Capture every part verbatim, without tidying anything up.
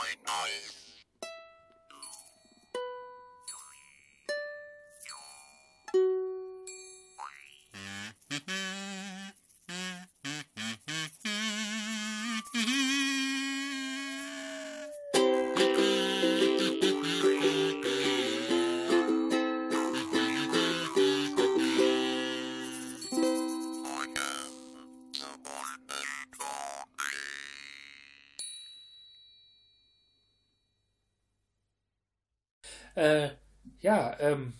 Äh, ja, ähm,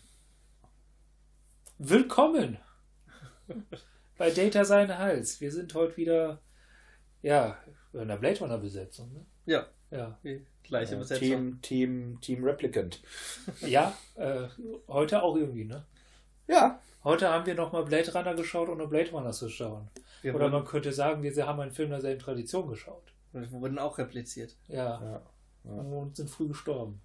willkommen bei Data sein Hals. Wir sind heute wieder, ja, in der Blade Runner Besetzung, ne? Ja, ja. Die gleiche Äh, Besetzung. Team, Team, Team Replicant. Ja, äh, heute auch irgendwie, ne? Ja. Heute haben wir nochmal Blade Runner geschaut, ohne Blade Runner zu schauen. Wir Oder wurden, man könnte sagen, wir haben einen Film derselben Tradition geschaut. wir wurden auch repliziert. Ja, Ja. Ja. und sind früh gestorben.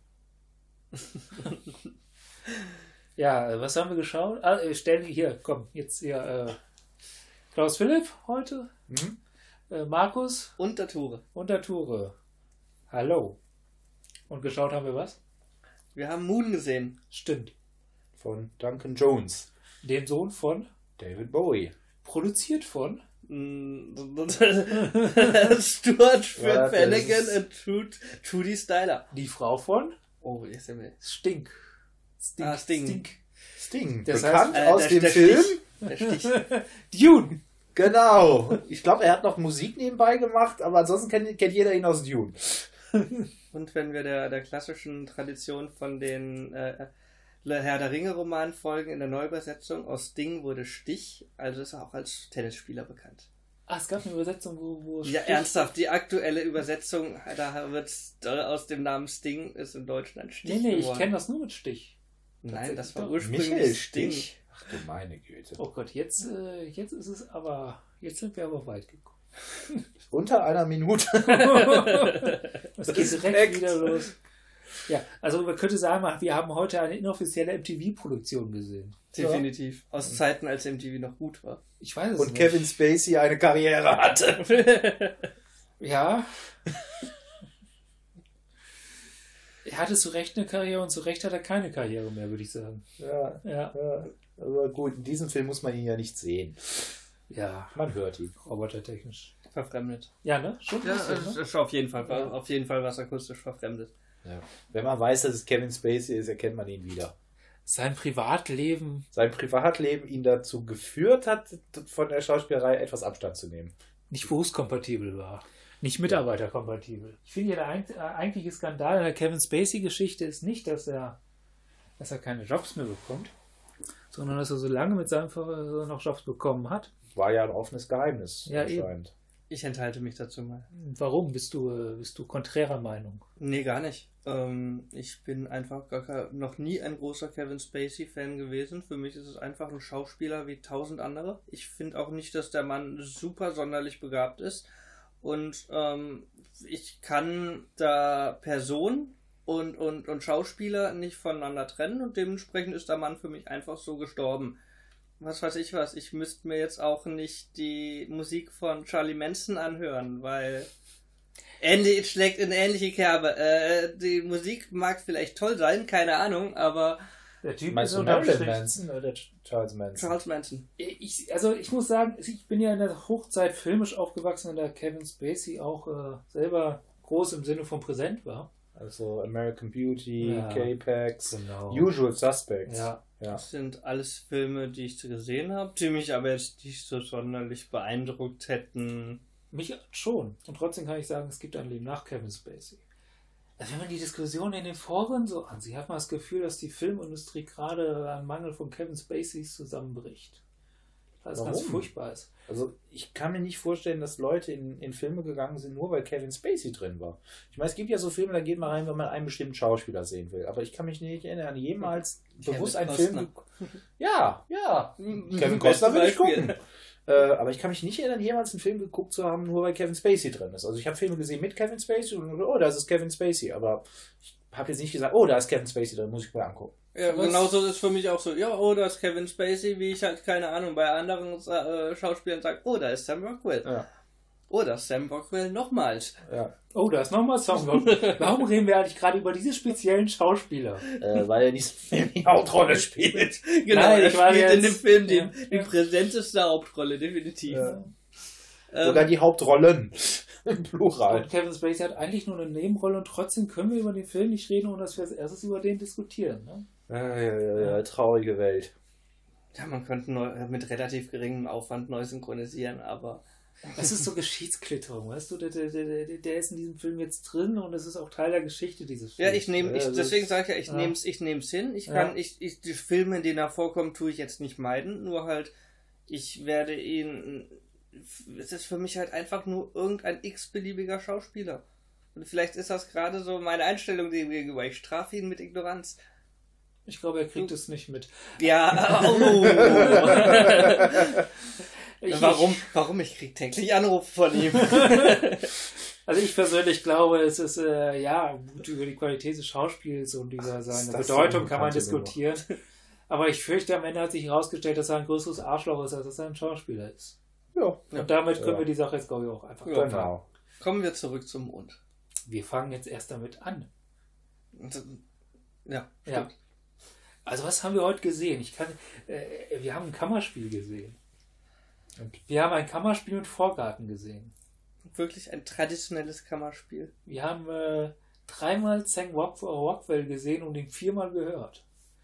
Ja, äh, was haben wir geschaut? Ah, äh, stell hier, komm, jetzt hier, äh, Klaus Philipp heute, Mhm. äh, Markus Und der Ture. und der Ture. Hallo. Und geschaut haben wir was? Wir haben Moon gesehen. Stimmt. Von Duncan Jones. Den Sohn von, David Bowie. produziert von, Mm, Stuart Ja, das Flanagan ist- und Trudy, Trudy Styler. die Frau von Oh, jetzt sind wir. Stink. Stink. Ah, Sting. Stink. Sting. Das Bekannt Äh, aus der, dem der Film. Stich. Der Stich. Dune. Genau. Ich glaube, er hat noch Musik nebenbei gemacht, aber ansonsten kennt, kennt jeder ihn aus Dune. Und wenn wir der, der klassischen Tradition von den äh, Herr der Ringe Roman folgen, in der Neuübersetzung aus Sting wurde Stich, also ist er auch als Tennisspieler bekannt. Ah, es gab eine Übersetzung, wo... wo Ja, Stich- ernsthaft, die aktuelle Übersetzung, da wird aus dem Namen Sting, ist in Deutschland Stich Nee, nee, ich geworden. kenne das nur mit Stich. Nein, das war Doch. ursprünglich Michael Sting. Stich. Ach du meine Güte. Oh Gott, jetzt, äh, jetzt ist es aber... Jetzt sind wir aber weit gekommen. Unter einer Minute. Es geht direkt Respekt. wieder los. Ja, also man könnte sagen, wir haben heute eine inoffizielle M T V-Produktion gesehen. Definitiv. Aus Zeiten, als M T V noch gut war. Ich weiß es Und nicht. Kevin Spacey eine Karriere hatte. Ja. Er hatte zu Recht eine Karriere und zu Recht hat er keine Karriere mehr, würde ich sagen. Ja, Ja. ja. Aber gut, in diesem Film muss man ihn ja nicht sehen. Ja, Man hört ihn. robotertechnisch. Verfremdet. Ja, ne? Schon ein Ja, bisschen, es ne? ist auf jeden Fall, Ja. auf jeden Fall was akustisch verfremdet. Ja. Wenn man weiß, dass es Kevin Spacey ist, erkennt man ihn wieder. Sein Privatleben. Sein Privatleben ihn dazu geführt hat, von der Schauspielerei etwas Abstand zu nehmen. Nicht berufskompatibel war. Nicht mitarbeiterkompatibel. Ich finde ja, der eig- äh, eigentliche Skandal in der Kevin Spacey-Geschichte ist nicht, dass er, dass er keine Jobs mehr bekommt, sondern dass er so lange mit seinem Ver- noch Jobs bekommen hat. War ja ein offenes Geheimnis Ja, anscheinend. Ich enthalte mich dazu mal. Warum? Bist du, äh, bist du konträrer Meinung? Nee, gar nicht. Ähm, ich bin einfach gar kein, noch nie ein großer Kevin Spacey-Fan gewesen. Für mich ist es einfach ein Schauspieler wie tausend andere. Ich finde auch nicht, dass der Mann super sonderlich begabt ist. Und ähm, ich kann da Person und, und, und Schauspieler nicht voneinander trennen. Und dementsprechend ist der Mann für mich einfach so gestorben. Was weiß ich was. Ich müsste mir jetzt auch nicht die Musik von Charlie Manson anhören, weil... Ähnlich, schlägt in ähnliche Kerbe. Äh, die Musik mag vielleicht toll sein, keine Ahnung, aber Der Typ Meinst du unterm Marilyn Strich- Manson oder Charles Manson? Charles Manson. Ich, also ich muss sagen, ich bin ja in der Hochzeit filmisch aufgewachsen, in der Kevin Spacey auch äh, selber groß im Sinne von präsent war. Also American Beauty, Ja. K-Pax, Genau. Usual Suspects. Ja. Ja. Das sind alles Filme, die ich gesehen habe, die mich aber jetzt nicht so sonderlich beeindruckt hätten. Mich schon. Und trotzdem kann ich sagen, es gibt ein Leben nach Kevin Spacey. Also wenn man die Diskussion in den Foren so ansieht, hat man das Gefühl, dass die Filmindustrie gerade am Mangel von Kevin Spaceys zusammenbricht. Das ganz Warum? furchtbar ist. Also ich kann mir nicht vorstellen, dass Leute in, in Filme gegangen sind, nur weil Kevin Spacey drin war. Ich meine, es gibt ja so Filme, da geht man rein, wenn man einen bestimmten Schauspieler sehen will. Aber ich kann mich nicht erinnern, jemals bewusst einen Film... Costner. Ja, ja. Kevin Bestes Costner will ich Beispiel. gucken. Äh, aber ich kann mich nicht erinnern, jemals einen Film geguckt zu haben, nur weil Kevin Spacey drin ist. Also ich habe Filme gesehen mit Kevin Spacey und oh, da ist Kevin Spacey. Aber ich habe jetzt nicht gesagt, oh, da ist Kevin Spacey drin, muss ich mal angucken. Ja, Was? genauso ist es für mich auch so. Ja, oh, da ist Kevin Spacey, wie ich halt, keine Ahnung, bei anderen äh, Schauspielern sage, oh, da ist Sam Rockwell. Ja. Oder Sam Rockwell nochmals. Ja. Oh, da ist nochmal Sam Rockwell. Warum reden wir eigentlich gerade über diese speziellen Schauspieler? Äh, weil er in diesem Film die Hauptrolle spielt. Genau, Nein, er ich war spielt jetzt- in dem Film die, ja, die ja. präsenteste Hauptrolle, definitiv. Ja. Ähm, Sogar die Hauptrollen. Im Plural. Und Kevin Spacey hat eigentlich nur eine Nebenrolle und trotzdem können wir über den Film nicht reden, ohne dass wir als erstes über den diskutieren. Ne? Ja, ja, ja, ja, traurige Welt. ja, man könnte neu, mit relativ geringem Aufwand neu synchronisieren, aber Das ist so Geschichtsklitterung, weißt du? Der, der, der, der ist in diesem Film jetzt drin und es ist auch Teil der Geschichte dieses Films. ja, ich nehme, ich, Ja, das- deswegen sage ich ja, ich ja. nehme es ich nehm's hin. Ich Ja. kann, ich, ich, die Filme, in denen er vorkommt, tue ich jetzt nicht meiden, nur halt, ich werde ihn, es ist für mich halt einfach nur irgendein x-beliebiger Schauspieler. Und vielleicht ist das gerade so meine Einstellung dem gegenüber. Ich strafe ihn mit Ignoranz. Ich glaube, er kriegt es nicht mit. Ja, oh. Ich, warum, warum? Ich krieg täglich Anrufe von ihm. Also ich persönlich glaube, es ist, äh, ja, gut, über die Qualität des Schauspiels und über seine das Bedeutung eine kann man bekannte diskutieren. Aber ich fürchte, am Ende hat sich herausgestellt, dass er ein größeres Arschloch ist, als dass er ein Schauspieler ist. Ja, Und damit können Ja. wir die Sache jetzt, glaube ich, auch einfach Ja. abhaken. genau. Kommen wir zurück zum Mond. Wir fangen jetzt erst damit an. Ja, Ja. stimmt. Also was haben wir heute gesehen? Ich kann, äh, wir haben ein Kammerspiel gesehen. Und wir haben ein Kammerspiel mit Vorgarten gesehen. Wirklich ein traditionelles Kammerspiel. Wir haben äh, dreimal Sam Rock- Rockwell gesehen und ihn viermal gehört.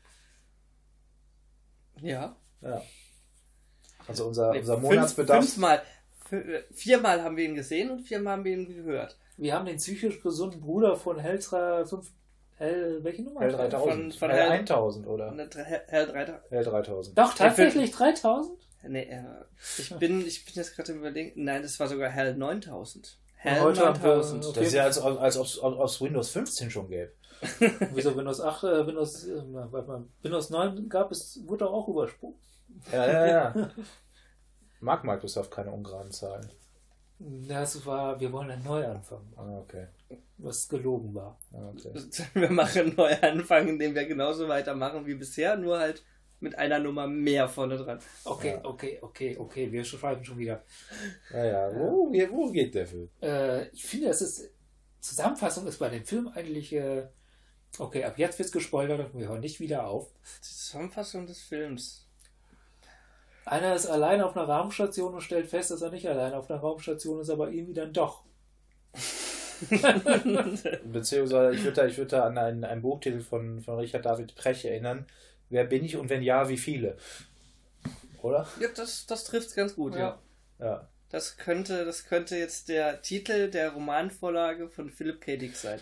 Ja. Ja. Also unser, Nee, unser fünf- Monatsbedarf. Fünfmal. F- Viermal haben wir ihn gesehen und viermal haben wir ihn gehört. Wir haben den psychisch gesunden Bruder von Hellstra fünf. Hell, welche Nummer? L dreitausend. Von- von L L- tausend, oder? Und der Hell Hell drei. L dreitausend. Doch, tatsächlich dreitausend? Nee, äh, ich bin, ich bin jetzt gerade überlegen. Nein, das war sogar Hell neuntausend. Hell heute haben wir- neuntausend. okay. Das ist ja, als, als ob es Windows fünfzehn schon gäbe. Wieso Windows acht, äh, Windows, äh, warte mal, Windows neun gab es, wurde auch übersprungen. Ja, ja, ja. Mag Microsoft keine ungeraden Zahlen. Das war, wir wollen einen Neuanfang, Ah, okay. was gelogen war. Ah, okay. Wir machen einen Neuanfang, indem wir genauso weitermachen wie bisher, nur halt mit einer Nummer mehr vorne dran. Okay, Ja. okay, okay, okay, wir schreiben schon wieder. Ja, ja. Wo, wie- wo geht der Film? Äh, ich finde, es ist, Zusammenfassung ist bei dem Film eigentlich, äh, okay, ab jetzt wird's gespoilert und wir hören nicht wieder auf. Die Zusammenfassung des Films. Einer ist allein auf einer Raumstation und stellt fest, dass er nicht allein auf einer Raumstation ist, aber irgendwie dann doch. Beziehungsweise, ich würde da, ich würd da an einen, einen Buchtitel von, von Richard David Precht erinnern. Wer bin ich und wenn ja, wie viele? Oder? Ja, das, das trifft ganz gut, ja. Ja. Ja. Das könnte, das könnte jetzt der Titel der Romanvorlage von Philip K. Dick sein.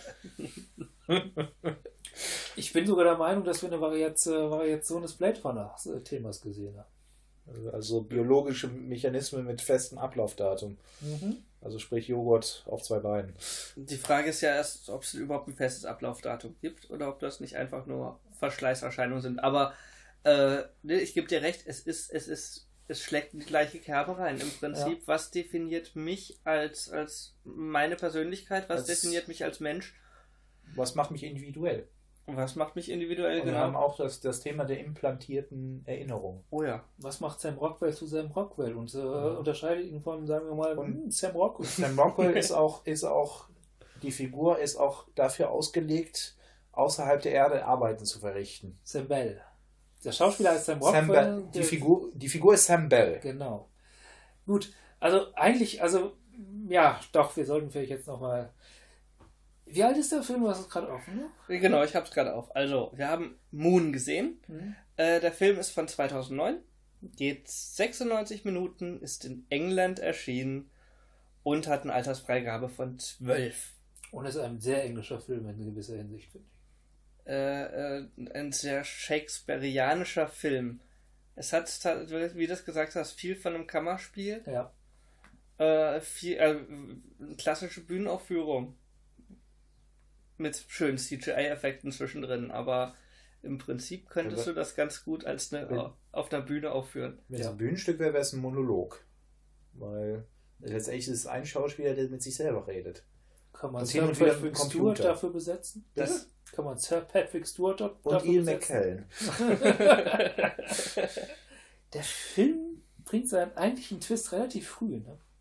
Ich bin sogar der Meinung, dass wir eine Variation, Variation des Blade Runner-Themas gesehen haben. Also, also biologische Mechanismen mit festem Ablaufdatum. Mhm. Also sprich Joghurt auf zwei Beinen. Die Frage ist ja erst, ob es überhaupt ein festes Ablaufdatum gibt oder ob das nicht einfach nur Verschleißerscheinungen sind. Aber äh, nee, ich gebe dir recht, es ist, es ist, es schlägt in die gleiche Kerbe rein. Im Prinzip, Ja. was definiert mich als, als meine Persönlichkeit, was Als- definiert mich als Mensch Was macht mich individuell? und was macht mich individuell, Und wir haben genau. auch das, das Thema der implantierten Erinnerung. Oh ja. Was macht Sam Rockwell zu Sam Rockwell und äh, Ja. unterscheidet ihn von, sagen wir mal, Und- hm, Sam Rockwell? Sam Rockwell ist auch, ist auch, die Figur ist auch dafür ausgelegt, außerhalb der Erde Arbeiten zu verrichten. Sam Bell. Der Schauspieler ist Sam Sam Rockwell. Bell, die, der- Figur, die Figur ist Sam Bell. Genau. Gut, also eigentlich, also, ja, doch, wir sollten vielleicht jetzt nochmal. Wie alt ist der Film? Du hast es gerade offen, ne? Genau, ich habe es gerade auf. Also, wir haben Moon gesehen. Mhm. Äh, der Film ist von zweitausendneun, geht sechsundneunzig Minuten, ist in England erschienen und hat eine Altersfreigabe von zwölf. Und es ist ein sehr englischer Film in gewisser Hinsicht, finde ich. Äh, äh, ein sehr shakespearianischer Film. Es hat, ta- wie du das gesagt hast, viel von einem Kammerspiel, Ja. äh, viel, äh, eine klassische Bühnenaufführung mit schönen C G I-Effekten zwischendrin, aber im Prinzip könntest Also- du das ganz gut als eine, Wenn- auf einer Bühne aufführen. Wenn es Ja. ein Bühnenstück wäre, wäre es ein Monolog. Weil letztendlich ist es ein Schauspieler, der mit sich selber redet. Kann man Und Sir hin und wieder Patrick mit Stewart Computer. dafür besetzen? Das, Kann man Sir Patrick Stewart dort Und dafür Ian besetzen? McKellen. Der Film bringt seinen eigentlichen Twist relativ früh, ne?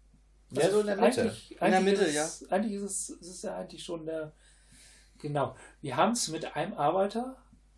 Ja, so in der Mitte. Eigentlich, In der eigentlich Mitte, ist es, Eigentlich ist es, es ist ja eigentlich schon der. Genau. Wir haben es mit einem Arbeiter,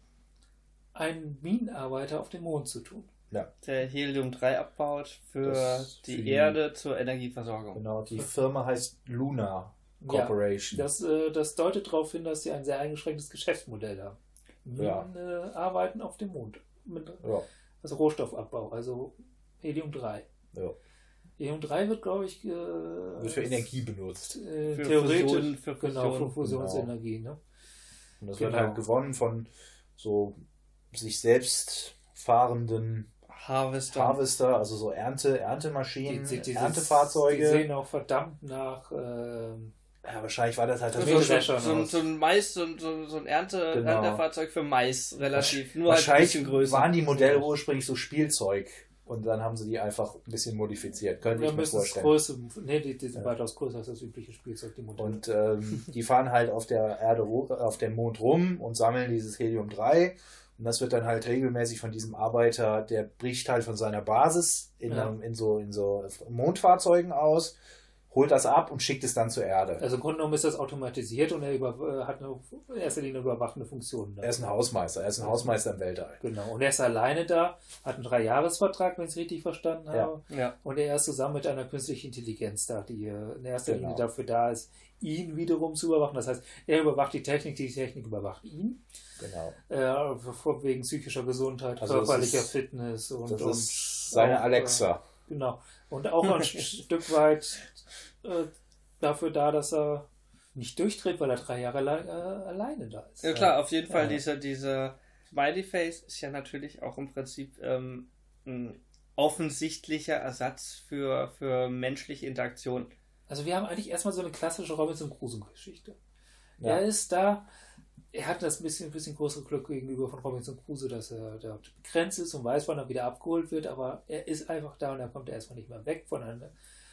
einem Minenarbeiter auf dem Mond zu tun. Der Helium drei abbaut für Das die für die- Erde zur Energieversorgung. Genau, die Firma heißt Luna Corporation. Das, äh, das deutet darauf hin, dass sie ein sehr eingeschränktes Geschäftsmodell haben. Ja. Minen äh, arbeiten auf dem Mond. Mit, Ja. also Rohstoffabbau, also Helium drei. Ja. Helium drei wird, glaube ich, äh, Wird für Energie benutzt. äh, Für theoretisch Fusion, für genau, für Fusion. Fusionsenergie. Ne? Und das Genau. wird halt gewonnen von so sich selbst fahrenden Harvester. Harvester, also so Ernte, Erntemaschinen, Die- die- dieses- Erntefahrzeuge. Die sehen auch verdammt nach. ähm, Ja, wahrscheinlich war das halt das So, so, Mähdreschern so, ein- aus. so ein Mais, so, ein- so, so ein Ernte, Genau. Erntefahrzeug für Mais, relativ. Nur halt ein Wahrscheinlich bisschen größer. waren die Modelle ursprünglich so Spielzeug und dann haben sie die einfach ein bisschen modifiziert. Könnte wir ich mir müssen es vorstellen. größer. Nee, die, die sind Ja. weitaus größer als das übliche Spielzeug, die Modelle. Und ähm, die fahren halt auf der Erde, ru- auf dem Mond rum und sammeln dieses Helium drei. Und das wird dann halt regelmäßig von diesem Arbeiter, der bricht halt von seiner Basis in, Ja. einem, in, so, in so Mondfahrzeugen aus, holt das ab und schickt es dann zur Erde. Also im Grunde genommen ist das automatisiert und er über, äh, hat eine, in erster Linie eine überwachende Funktion. Da. Er ist ein Hausmeister, er ist ein Hausmeister im Weltall. Genau. Und er ist alleine da, hat einen Dreijahresvertrag, wenn ich es richtig verstanden Ja. habe. Ja. Und er ist zusammen mit einer künstlichen Intelligenz da, die äh, in erster Genau. Linie dafür da ist, ihn wiederum zu überwachen. Das heißt, er überwacht die Technik, die Technik überwacht ihn. Genau. Äh, vor- wegen psychischer Gesundheit, Also das körperlicher ist- Fitness und, Das und ist seine auch, Alexa. Äh, genau. Und auch ein Stück weit äh, dafür da, dass er nicht durchdreht, weil er drei Jahre alle, äh, alleine da ist. Ja klar, auf jeden Fall, Ja. dieser, dieser Smiley Face ist ja natürlich auch im Prinzip ähm, ein offensichtlicher Ersatz für, für menschliche Interaktion. Also wir haben eigentlich erstmal so eine klassische Robinson Crusoe-Geschichte. Ja. Er ist da, er hat das bisschen, bisschen größere Glück gegenüber von Robinson Crusoe, dass er da begrenzt ist und weiß, wann er wieder abgeholt wird, aber er ist einfach da und er kommt erstmal nicht mehr weg von einer,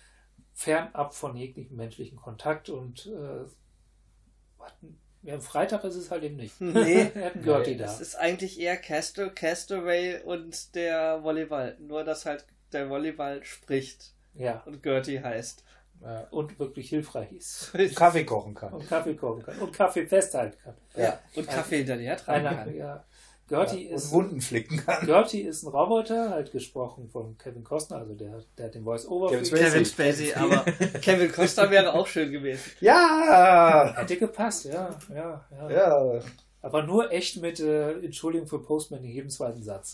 fernab von jeglichem menschlichen Kontakt und äh, warten- ja, am Freitag ist es halt eben nicht. Nee. er hat einen Gertie Nee, da. Es ist eigentlich eher Castor, Castaway und der Volleyball. Nur, dass halt der Volleyball spricht Ja, und Gertie heißt. Ja. und wirklich hilfreich ist. Kaffee kochen kann. Und Kaffee kochen kann. Und Kaffee festhalten kann. Ja. Und Kaffee hinterher tragen Einer, kann. ja. Gertie Ja. Und ist Wunden flicken kann. Gertie ist ein Roboter, halt gesprochen von Kevin Costner, also der, der hat den Voice-Over. Kevin für- Kevin Spacey, aber Kevin Costa wäre auch schön gewesen. Ja! Hätte gepasst, ja, ja, ja. Ja. Aber nur echt mit äh, Entschuldigung für Postman in jedem zweiten Satz.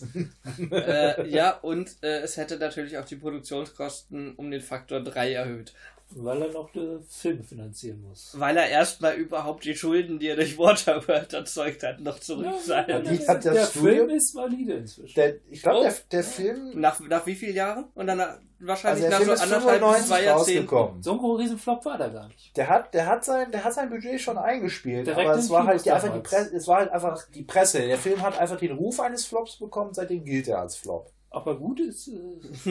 äh, ja, und äh, es hätte natürlich auch die Produktionskosten um den Faktor drei erhöht. Weil er noch äh, Filme finanzieren muss. Weil er erstmal überhaupt die Schulden, die er durch Waterworld erzeugt hat, noch zurückzahlen Ja, muss. die hat das der Studio- Film ist valide inzwischen. Der, ich glaube, Oh. der, der Film, Nach, nach wie vielen Jahren? Und dann nach, wahrscheinlich also der nach Film so ist anderthalb bis zwei fünfundneunzig Jahrzehnten. rausgekommen. So ein großer Riesenflop war der gar nicht. Der hat, der hat sein, der hat sein Budget schon eingespielt, Direkt aber in es war halt Kinos die, einfach die damals. Presse, es war halt einfach die Presse. Der Film hat einfach den Ruf eines Flops bekommen, seitdem gilt er als Flop. Aber gut ist, äh,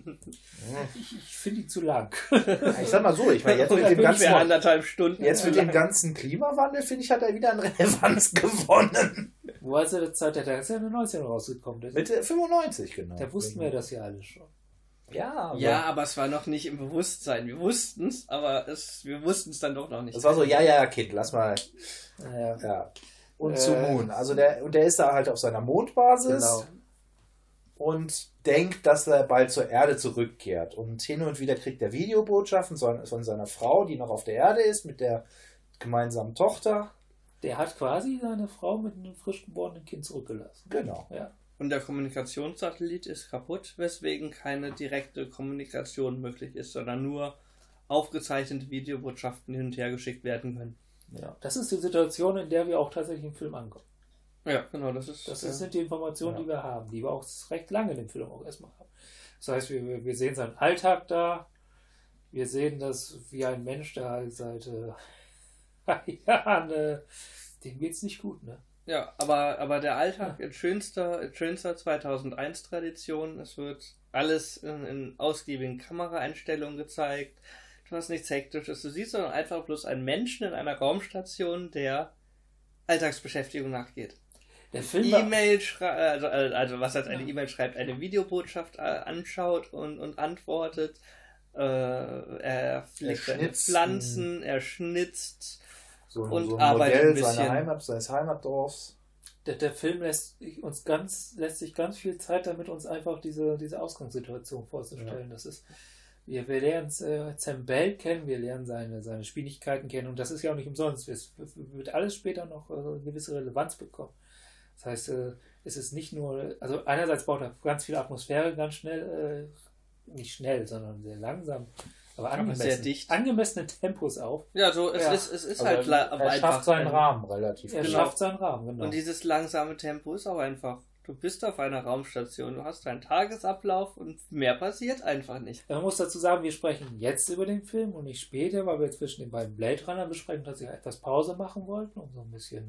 ich, ich finde ihn zu lang. Ich sag mal so, ich meine, jetzt mit dem Ungefähr ganzen, anderthalb Stunden. jetzt mit dem ganzen Klimawandel, finde ich, hat er wieder an Relevanz gewonnen. Wo ist er der Zeit? Der ist ja in den neunzigern rausgekommen. Der, Mit fünfundneunzig, genau. da wussten wir das ja alle schon. Ja, aber Ja, aber es war noch nicht im Bewusstsein. Wir wussten es, aber es, wir wussten es dann doch noch nicht. das war so, ja, ja, Kind, lass mal. Naja, Ja. Und Äh. zu Moon. Also der, und der ist da halt auf seiner Mondbasis. genau. Und denkt, dass er bald zur Erde zurückkehrt. Und hin und wieder kriegt er Videobotschaften von von seiner Frau, die noch auf der Erde ist, mit der gemeinsamen Tochter. Der hat quasi seine Frau mit einem frisch geborenen Kind zurückgelassen. Genau. Ja. Und der Kommunikationssatellit ist kaputt, weswegen keine direkte Kommunikation möglich ist, sondern nur aufgezeichnete Videobotschaften hin und her geschickt werden können. Ja. Das ist die Situation, in der wir auch tatsächlich im Film ankommen. Ja, genau, das ist. Das äh, sind die Informationen, Ja. die wir haben, die wir auch recht lange in dem Film auch erstmal haben. Das heißt, wir, wir- wir sehen seinen Alltag da, wir sehen das, wie ein Mensch da seit äh, Jahren, äh, dem geht's nicht gut, ne? Ja, aber, aber der Alltag in schönster, in schönster zweitausendeins-Tradition. Es wird alles in, in ausgiebigen Kameraeinstellungen gezeigt. Du hast nichts Hektisches. Du siehst sondern einfach bloß einen Menschen in einer Raumstation, der Alltagsbeschäftigung nachgeht. Der Film war, E-Mail schreibt, also, also was heißt eine E-Mail schreibt, eine Videobotschaft äh, anschaut und, und antwortet, Äh, er pflegt seine schnitzt Pflanzen, er schnitzt So ein, und so ein arbeitet Modell ein bisschen. seiner Heimat, seines Heimatdorfs. Der, der Film lässt uns ganz, lässt sich ganz viel Zeit damit, uns einfach diese, diese Ausgangssituation vorzustellen. Ja. Das ist, wir, wir lernen äh, Sam Bell kennen, wir lernen seine, seine Schwierigkeiten kennen und das ist ja auch nicht umsonst. Es wird alles später noch äh, eine gewisse Relevanz bekommen. Das heißt, äh, es ist nicht nur, also einerseits baut er ganz viel Atmosphäre ganz schnell, äh, nicht schnell, sondern sehr langsam, aber angemessen, sehr dicht. Angemessene Tempos auf. Ja, so es Ja. ist, es ist Also halt la- aber er einfach schafft seinen ein- Rahmen relativ. Er Genau. schafft seinen Rahmen, genau. Und dieses langsame Tempo ist auch einfach. Du bist auf einer Raumstation, du hast deinen Tagesablauf und mehr passiert einfach nicht. Man muss dazu sagen, wir sprechen jetzt über den Film und nicht später, weil wir zwischen den beiden Blade Runner besprechen, dass wir etwas Pause machen wollten, um so ein bisschen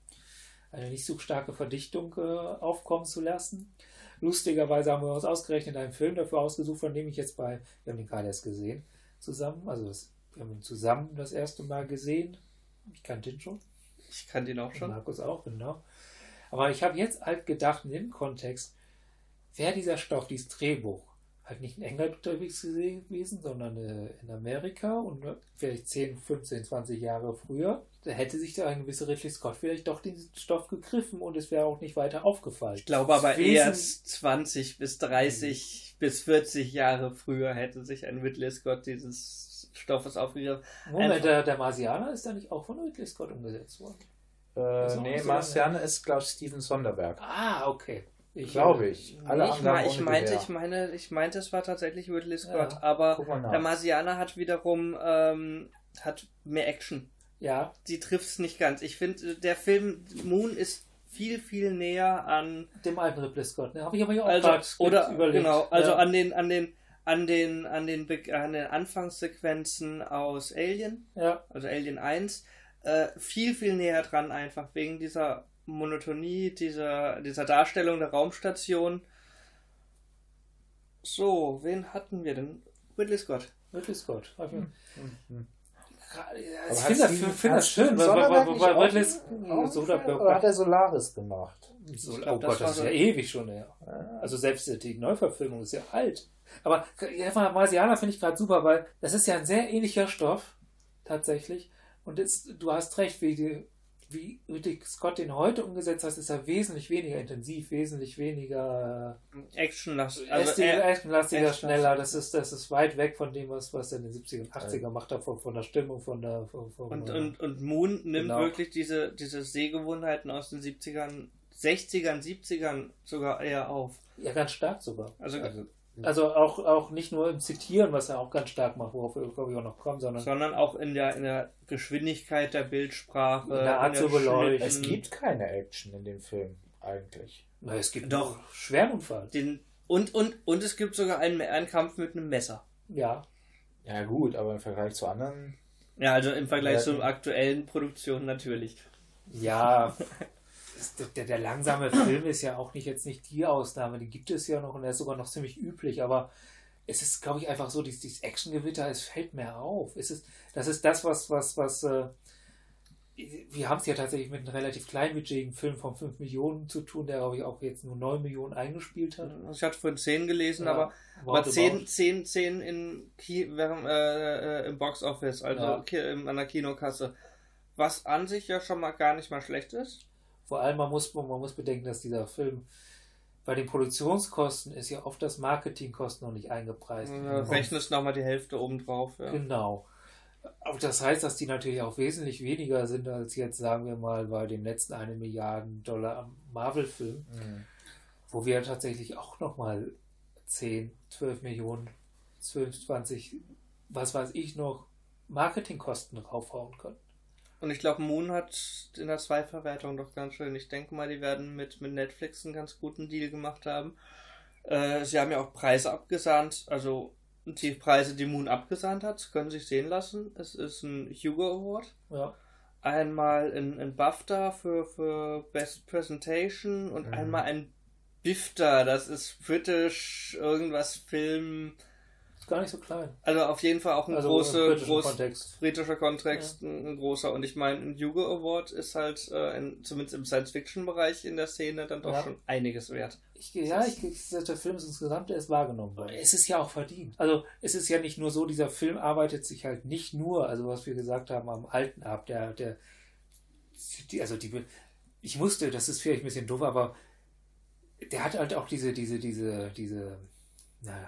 äh, eine nicht so starke Verdichtung äh, aufkommen zu lassen. Lustigerweise haben wir uns ausgerechnet einen Film dafür ausgesucht, von dem ich jetzt bei, wir haben den gerade erst gesehen, zusammen, also das, wir haben ihn zusammen das erste Mal gesehen. Ich kannte ihn schon. Ich kannte ihn auch schon. Markus auch, genau. Aber ich habe jetzt halt gedacht, in dem Kontext, wäre dieser Stoff, dieses Drehbuch, halt nicht in England unterwegs gewesen, sondern äh, in Amerika und äh, vielleicht zehn, fünfzehn, zwanzig Jahre früher, da hätte sich da ein gewisser Ridley Scott vielleicht doch diesen Stoff gegriffen und es wäre auch nicht weiter aufgefallen. Ich glaube aber Wesen- erst zwanzig bis dreißig bis vierzig Jahre früher hätte sich ein Ridley Scott dieses Stoffes aufgegriffen. Moment, Einfach- der, der Marsianer ist da nicht auch von Ridley Scott umgesetzt worden? Äh, ist auch nee, nicht so Marciane ist, glaube ich, Steven Sonderberg. Ah, okay. Ich, Glaube ich. Alle Nee, ich, Angaben mein, ich ohne meinte, Gewehr. ich meine, ich meinte, es war tatsächlich Ridley Scott, Ja, aber guck mal nach. der Marsianer hat wiederum ähm, hat mehr Action. Ja, Die trifft es nicht ganz. Ich finde, der Film Moon ist viel, viel näher an dem alten Ridley Scott. Ne? Habe ich aber ja auch also grad oder überlegt. genau, also ja. an den an den an den an den Be- an den Anfangssequenzen aus Alien, Ja, also Alien eins, äh, viel viel näher dran einfach wegen dieser Monotonie, dieser dieser Darstellung der Raumstation. So, wen hatten wir denn? Ridley Scott. Ridley Scott. Hab ich- Hm, hm. Ja, Aber ich hat finde das, Steven- find hat das schön, Steven weil, weil, Soderbergh weil, nicht weil auch Ridley einen- auch einen Soderbergh- Film? Oder hat er Solaris gemacht? So, Ich oh glaub, Gott, das das, war ist so- ja ewig schon her. Also selbst die Neuverfilmung ist ja alt. Aber ja, Marsianer finde ich gerade super, weil das ist ja ein sehr ähnlicher Stoff, tatsächlich. Und es, du hast recht, wie, die, wie Ridley Scott den heute umgesetzt hat, ist er wesentlich weniger intensiv, wesentlich weniger Actionlastig. also, Also er, actionlastiger, Action- schneller. Das ist, das ist weit weg von dem, was, was er in den siebziger, achtziger macht, hat, von, von der Stimmung, von der... Von, von, und, äh, und, und Moon nimmt Genau. wirklich diese, diese Sehgewohnheiten aus den siebzigern, sechzigern, siebzigern sogar eher auf. ja, ganz stark sogar. Also, Also, Also auch, auch nicht nur im Zitieren, was er auch ganz stark macht, worauf wir, glaube ich, auch noch kommen, sondern sondern auch in der, in der Geschwindigkeit der Bildsprache. In der Art zu beleuchten. es gibt keine Action in dem Film, eigentlich. na, es gibt Doch. doch Schwerunfall. Den, und, und, und es gibt sogar einen, einen Kampf mit einem Messer. Ja, Ja gut, aber im Vergleich zu anderen... Ja, also im Vergleich Ja, zur aktuellen Produktion natürlich. ja. Das- Der, der langsame Film ist ja auch nicht jetzt nicht die Ausnahme, die gibt es ja noch und er ist sogar noch ziemlich üblich, aber es ist, glaube ich, einfach so, dieses, dieses Actiongewitter, es fällt mehr auf. Es ist, das ist das, was, was, was, äh, wir haben es ja tatsächlich mit einem relativ kleinbudgetigen Film von fünf Millionen zu tun, der, glaube ich, auch jetzt nur neun Millionen eingespielt hat. Ich hatte vorhin zehn gelesen, Ja, aber, aber roundabout. zehn, zehn, zehn in Ki während, äh, äh, im Box Office, also Ja. ki- im- an der Kinokasse. Was an sich ja schon mal gar nicht mal schlecht ist. Vor allem, man muss, man muss bedenken, dass dieser Film bei den Produktionskosten ist ja oft das Marketingkosten noch nicht eingepreist. Du Und- rechnest nochmal die Hälfte obendrauf. Ja. Genau. Aber das heißt, dass die natürlich auch wesentlich weniger sind als jetzt, sagen wir mal, bei dem letzten eine Milliarde Dollar Marvel-Film, wo wir tatsächlich auch nochmal zehn, zwölf Millionen, zwölf, zwanzig, was weiß ich noch, Marketingkosten draufhauen können. Und ich glaube, Moon hat in der Zweitverwertung doch ganz schön. Ich denke mal, die werden mit, mit Netflix einen ganz guten Deal gemacht haben. Äh, sie haben ja auch Preise abgesahnt, also die Preise, die Moon abgesahnt hat, können sich sehen lassen. Es ist ein Hugo Award. Ja. Einmal ein, ein BAFTA für, für Best Presentation und Mhm. einmal ein BIFTA, das ist British irgendwas Film. gar nicht so klein. Also auf jeden Fall auch ein Also großer, britischen groß, Kontext. britischer Kontext, ja. ein, ein großer. Und ich meine, ein Hugo Award ist halt, äh, in, zumindest im Science-Fiction-Bereich in der Szene, dann doch ja. schon einiges wert. Ich, ja, ich, ich, der Film ist insgesamt erst wahrgenommen worden. Es ist ja auch verdient. Also es ist ja nicht nur so, dieser Film arbeitet sich halt nicht nur, also was wir gesagt haben, am Alten ab. Der, der, die, also die, ich musste, das ist vielleicht ein bisschen doof, aber der hat halt auch diese, diese, diese, diese, naja,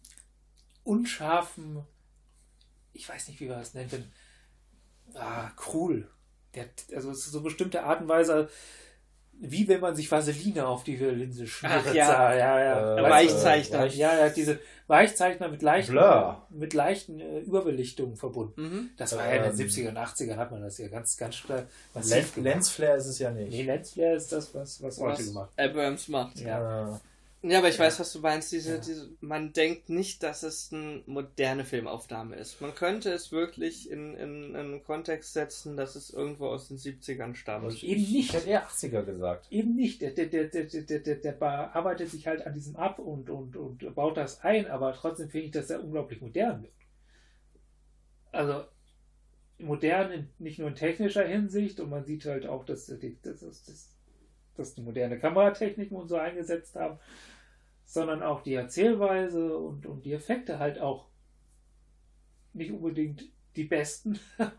unscharfen, ich weiß nicht, wie man das nennt, denn, ah, cool. Der, also es ist so bestimmte Art und Weise, wie wenn man sich Vaseline auf die Linse schmiert. Ach ja, ja, ja. Äh, Weichzeichner. Weich, ja, ja, diese Weichzeichner mit leichten, Blur. mit leichten äh, Überbelichtungen verbunden. Mhm. Das war ja in den Ähm, siebzigern und achtzigern hat man das ja ganz, ganz klar. Lens, Lensflare ist es ja nicht. Nee, Lensflare ist das, was, was heute Was gemacht Abrams macht. Ja. Äh, Ja, aber ich Ja. weiß, was du meinst. Diese, Ja. diese, man denkt nicht, dass es eine moderne Filmaufnahme ist. Man könnte es wirklich in, in, in einen Kontext setzen, dass es wird. aus den siebzigern stammt. ich, Eben ich nicht. hätte eher achtziger gesagt. Eben nicht. Der, der, der, der, der, der, der bearbeitet sich halt an diesem ab und, und, und baut das ein, aber trotzdem finde ich, dass er unglaublich modern wird. Also modern in, nicht nur in technischer Hinsicht, und man sieht halt auch, dass, die, dass, dass, dass die moderne Kameratechniken und so eingesetzt haben, sondern auch die Erzählweise und, und die Effekte halt auch nicht unbedingt die besten.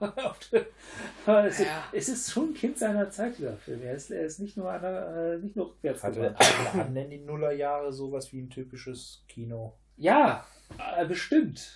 Aber es, Ja. es ist schon ein Kind seiner Zeit, dieser Film. Er ist, er ist nicht nur, einer, äh, nicht nur rückwärts Hatte gewandt. hatten denn die Nullerjahre sowas wie ein typisches Kino? Ja, äh, bestimmt.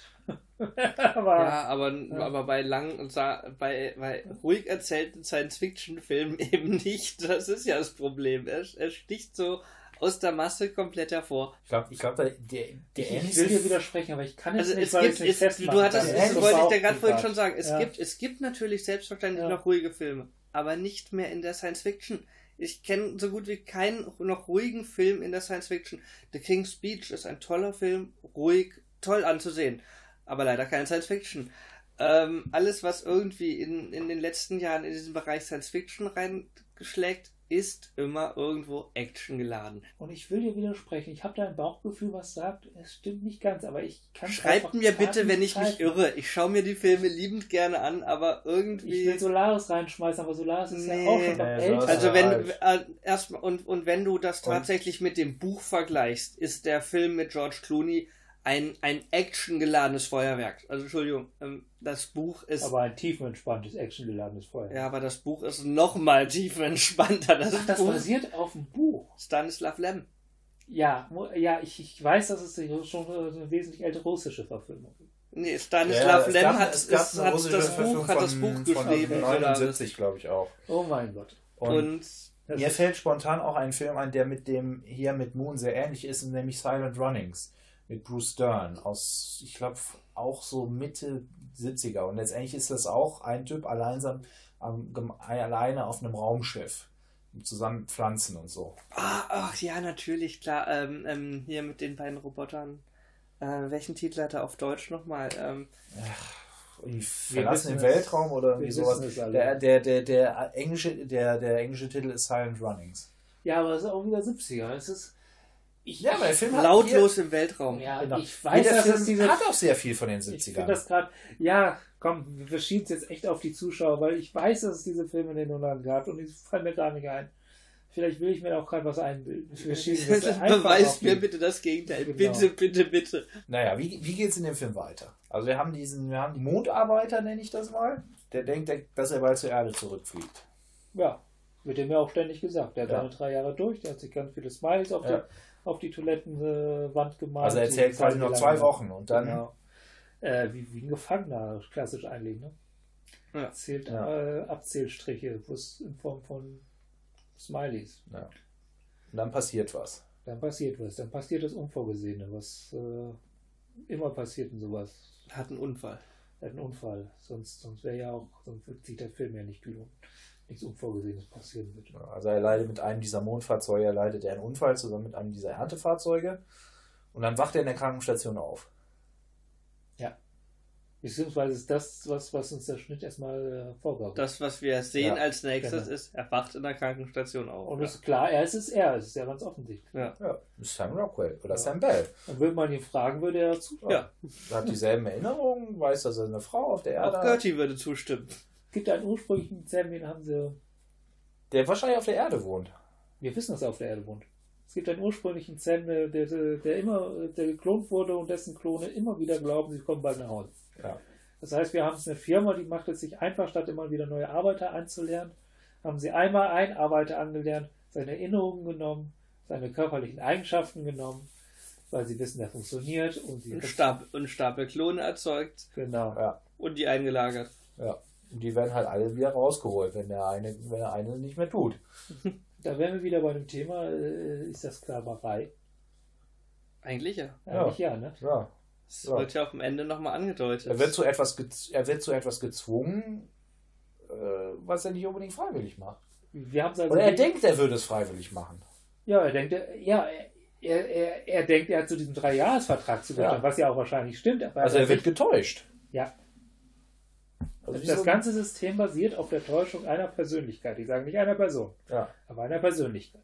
Aber Ja, aber, aber bei lang bei, bei ruhig erzählten Science-Fiction-Filmen eben nicht. Das ist ja das Problem. Er, er sticht so aus der Masse komplett hervor. Ich glaube, ich glaub, der, der ich, ähnlichste ich will dir widersprechen, aber ich kann es Also nicht, es weil gibt, ich es nicht es, festmachen du hattest, kann. Ja, das das wollte war ich auch dir gerade vorhin privat. schon sagen. Es, Ja. gibt, es gibt natürlich selbstverständlich Ja. noch ruhige Filme, aber nicht mehr in der Science-Fiction. Ich kenne so gut wie keinen noch ruhigen Film in der Science-Fiction. The King's Speech ist ein toller Film, ruhig, toll anzusehen, aber leider keine Science-Fiction. Ähm, alles, was irgendwie in, in den letzten Jahren in diesen Bereich Science-Fiction reingeschlägt, ist immer irgendwo Action geladen. Und ich will dir widersprechen. Ich habe da ein Bauchgefühl, was sagt, es stimmt nicht ganz, aber ich kann Schreibt mir bitte, wenn ich mich irre. Ich schaue mir die Filme liebend gerne an, aber irgendwie... Ich will Solaris reinschmeißen, aber Solaris ist Nee. ja auch schon noch Nee, älter. Solaris Also Ja, wenn alt. äh, erstmal und, und wenn du das Und- tatsächlich mit dem Buch vergleichst, ist der Film mit George Clooney ein, ein actiongeladenes Feuerwerk. Also Entschuldigung, ähm, das Buch ist... Aber ein tiefenentspanntes, actiongeladenes Feuer. ja, aber das Buch ist noch mal tiefenentspannter. Das, Ach, das Buch basiert auf dem Buch. Stanislav Lem. Ja, mu- ja ich, ich weiß, dass es schon eine wesentlich ältere russische Verfilmung ist. Nee, Ja, Stanislav es Lem gab- hat, es gab ist, eine hat russische das Buch, Verfilmung hat das von- Buch von geschrieben. neunundsiebzig, glaube ich auch. Oh mein Gott. Und, Und Das mir ist- fällt spontan auch ein Film ein, der mit dem hier mit Moon sehr ähnlich ist, nämlich Silent Runnings mit Bruce Dern aus, ich glaube, auch so Mitte siebziger. Und letztendlich ist das auch ein Typ alleinsam, am- gem- alleine auf einem Raumschiff. Zusammen mit Pflanzen und so. Ah, ach ja, natürlich, klar. Ähm, ähm, hier mit den beiden Robotern. Äh, welchen Titel hat er auf Deutsch nochmal? Ähm, Die Wir verlassen wissen den es. Weltraum oder Wir irgendwie sowas. wissen es alle. Der, der, der, der, englische, der, der englische Titel ist Silent Runnings. Ja, aber es ist auch wieder siebziger. Es ist. Ich, Ja, aber der Film hat lautlos im Weltraum. Ja, Genau. ich weiß, der dass Film es diese. hat auch sehr viel von den Ich finde siebzigern. das gerade. Ja, komm, wir verschieben es jetzt echt auf die Zuschauer, weil ich weiß, dass es diese Filme in den Nullern gab und die fallen mir gar nicht ein. Vielleicht will ich mir auch gerade was einbilden. Wir schieben das einfach Beweis auf mir die- bitte das Gegenteil. Genau. Bitte, bitte, bitte. Naja, wie, wie geht es in dem Film weiter? Also wir haben diesen, wir haben die Mondarbeiter, nenne ich das mal. Der denkt, der- dass er bald zur Erde zurückfliegt. Ja, wird dem ja auch ständig gesagt. Der hat Ja. seine drei Jahre durch, der hat sich ganz viele Smiles auf, Ja. die, auf die Toilettenwand gemalt. Also er erzählt Die quasi zeigen noch wie zwei lange- Wochen und dann Genau. Äh, wie, wie ein Gefangener, klassisch eigentlich, ne? Ja. Zählt Ja. äh, Abzählstriche wo's in Form von Smileys. ja. Und dann passiert was. Dann passiert was. Dann passiert das Unvorgesehene, was äh, immer passiert in sowas. Hat einen Unfall. Er hat einen Unfall. Sonst, sonst wäre ja auch, sonst wird sich der Film ja nicht kühl und nichts Unvorgesehenes passieren wird. Ja, also er leidet mit einem dieser Mondfahrzeuge, er leidet er einen Unfall zusammen mit einem dieser Erntefahrzeuge und dann wacht er in der Krankenstation auf. Ja. Beziehungsweise ist das, was, was uns der Schnitt erstmal äh, vorgabt. Das, was wir sehen Ja, als nächstes, genau. ist, er wacht in der Krankenstation auf. Und ja. es ist klar, er ist es er, es ist ja ganz offensichtlich. Ja. Ja, Sam Rockwell oder Ja. Sam Bell. Und wenn man ihn fragen würde, er zu. Ja. Er hat dieselben Erinnerungen, weiß, dass er eine Frau auf der Erde Auch hat. Gertie würde zustimmen. Es gibt einen ursprünglichen Sam, den haben sie. Der wahrscheinlich auf der Erde wohnt. Wir wissen, dass er auf der Erde wohnt. Es gibt einen ursprünglichen Sam, der, der, der immer, der geklont wurde und dessen Klone immer wieder glauben, sie kommen bald nach Hause. Ja. Das heißt, wir haben es eine Firma, die macht es sich einfach, statt immer wieder neue Arbeiter anzulernen, haben sie einmal einen Arbeiter angelernt, seine Erinnerungen genommen, seine körperlichen Eigenschaften genommen, weil sie wissen, der funktioniert und sie Ein Stapel, ein Stapel Klone erzeugt genau. Ja. und die eingelagert. Ja. Und die werden halt alle wieder rausgeholt, wenn der eine, wenn der eine nicht mehr tut. Da wären wir wieder bei dem Thema, äh, ist das Sklaverei? Eigentlich ja. Eigentlich ja, ne? Ja. Das Ja. wird ja auf dem Ende nochmal angedeutet. Er wird zu etwas, gez- er wird zu etwas gezwungen, äh, was er nicht unbedingt freiwillig macht. Wir haben es also Oder er nicht- denkt, er würde es freiwillig machen. Ja, er denkt, er- ja, er, er, er denkt, er hat zu diesem Dreijahresvertrag zugestanden, Ja. was ja auch wahrscheinlich stimmt. Aber Also er wird getäuscht. ja. Also wie Das so- ganze System basiert auf der Täuschung einer Persönlichkeit. Ich sage nicht einer Person, Ja. aber einer Persönlichkeit.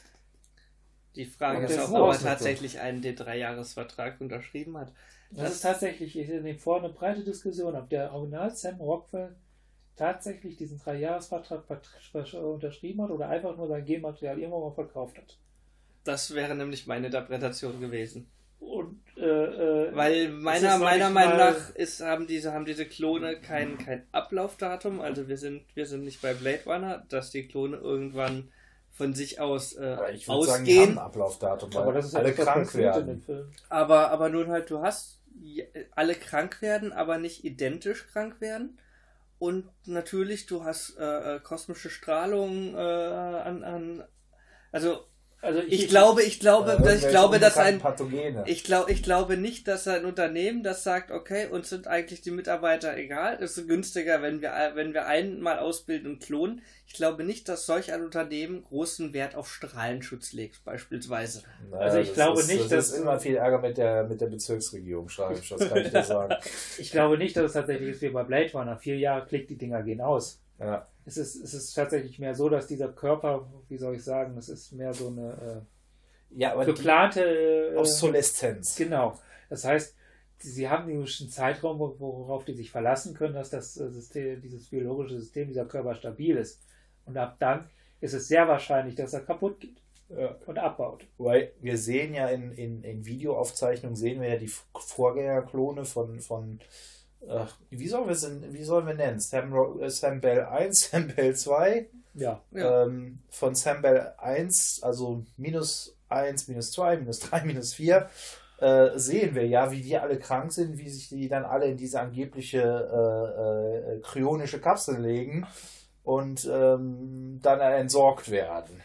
Die Frage Und ist das auch, ist ob er Ausnutzung. tatsächlich einen den Dreijahresvertrag unterschrieben hat. Das, Das- ist tatsächlich, ich nehme vor, eine breite Diskussion, ob der Original Sam Rockwell tatsächlich diesen Dreijahresvertrag vert- unterschrieben hat oder einfach nur sein Genmaterial irgendwann mal verkauft hat. Das wäre nämlich meine Interpretation gewesen. Und, äh, äh, Weil es meiner, ist noch meiner nicht Meinung mal- nach ist, haben, diese, haben diese Klone kein, kein Ablaufdatum. Also wir sind, wir sind nicht bei Blade Runner, dass die Klone irgendwann von sich aus äh, Aber ich würde sagen, die haben ausgehen. ein Ablaufdatum, weil aber das ist ja alle das, was krank passiert in werden. dem Film. Aber, aber nun halt, du hast je- alle krank werden, aber nicht identisch krank werden. Und natürlich, du hast äh, äh, kosmische Strahlung äh, an, an. Also Also ich glaube, ich glaube, Äh, dass, ich irgendwelche glaube, dass ein unbekannten Pathogene. Ich glaube ich glaube nicht, dass ein Unternehmen, das sagt, okay, uns sind eigentlich die Mitarbeiter egal, es ist günstiger, wenn wir, wenn wir einen mal ausbilden und klonen. Ich glaube nicht, dass solch ein Unternehmen großen Wert auf Strahlenschutz legt, beispielsweise. Naja, also ich das glaube ist, nicht, das dass- ist immer viel Ärger mit der, mit der Bezirksregierung, Schreibisch, das kann ich dir sagen. Ich glaube nicht, dass es tatsächlich ist wie bei Blade Runner. Vier Jahre Klick, die Dinger gehen aus. Ja. Es ist, es ist tatsächlich mehr so, dass dieser Körper, wie soll ich sagen, es ist mehr so eine Ja, äh, aber geplante. die Äh, Obsoleszenz. genau. Das heißt, sie haben einen bestimmten Zeitraum, wo- worauf die sich verlassen können, dass das äh, System, dieses biologische System, dieser Körper stabil ist. Und ab dann ist es sehr wahrscheinlich, dass er kaputt geht Ja. und abbaut. Weil wir sehen ja in, in, in Videoaufzeichnungen, sehen wir ja die Vorgängerklone von, von ach, wie sollen wir es denn- wie sollen wir nennen? Sam, Ro- äh, Sam Bell eins, Sam Bell zwei, Ja. Ja. ähm, von Sam Bell eins, also minus eins, minus zwei, minus drei, minus vier, äh, sehen wir ja, wie die alle krank sind, wie sich die dann alle in diese angebliche äh, äh, kryonische Kapsel legen und ähm, dann entsorgt werden.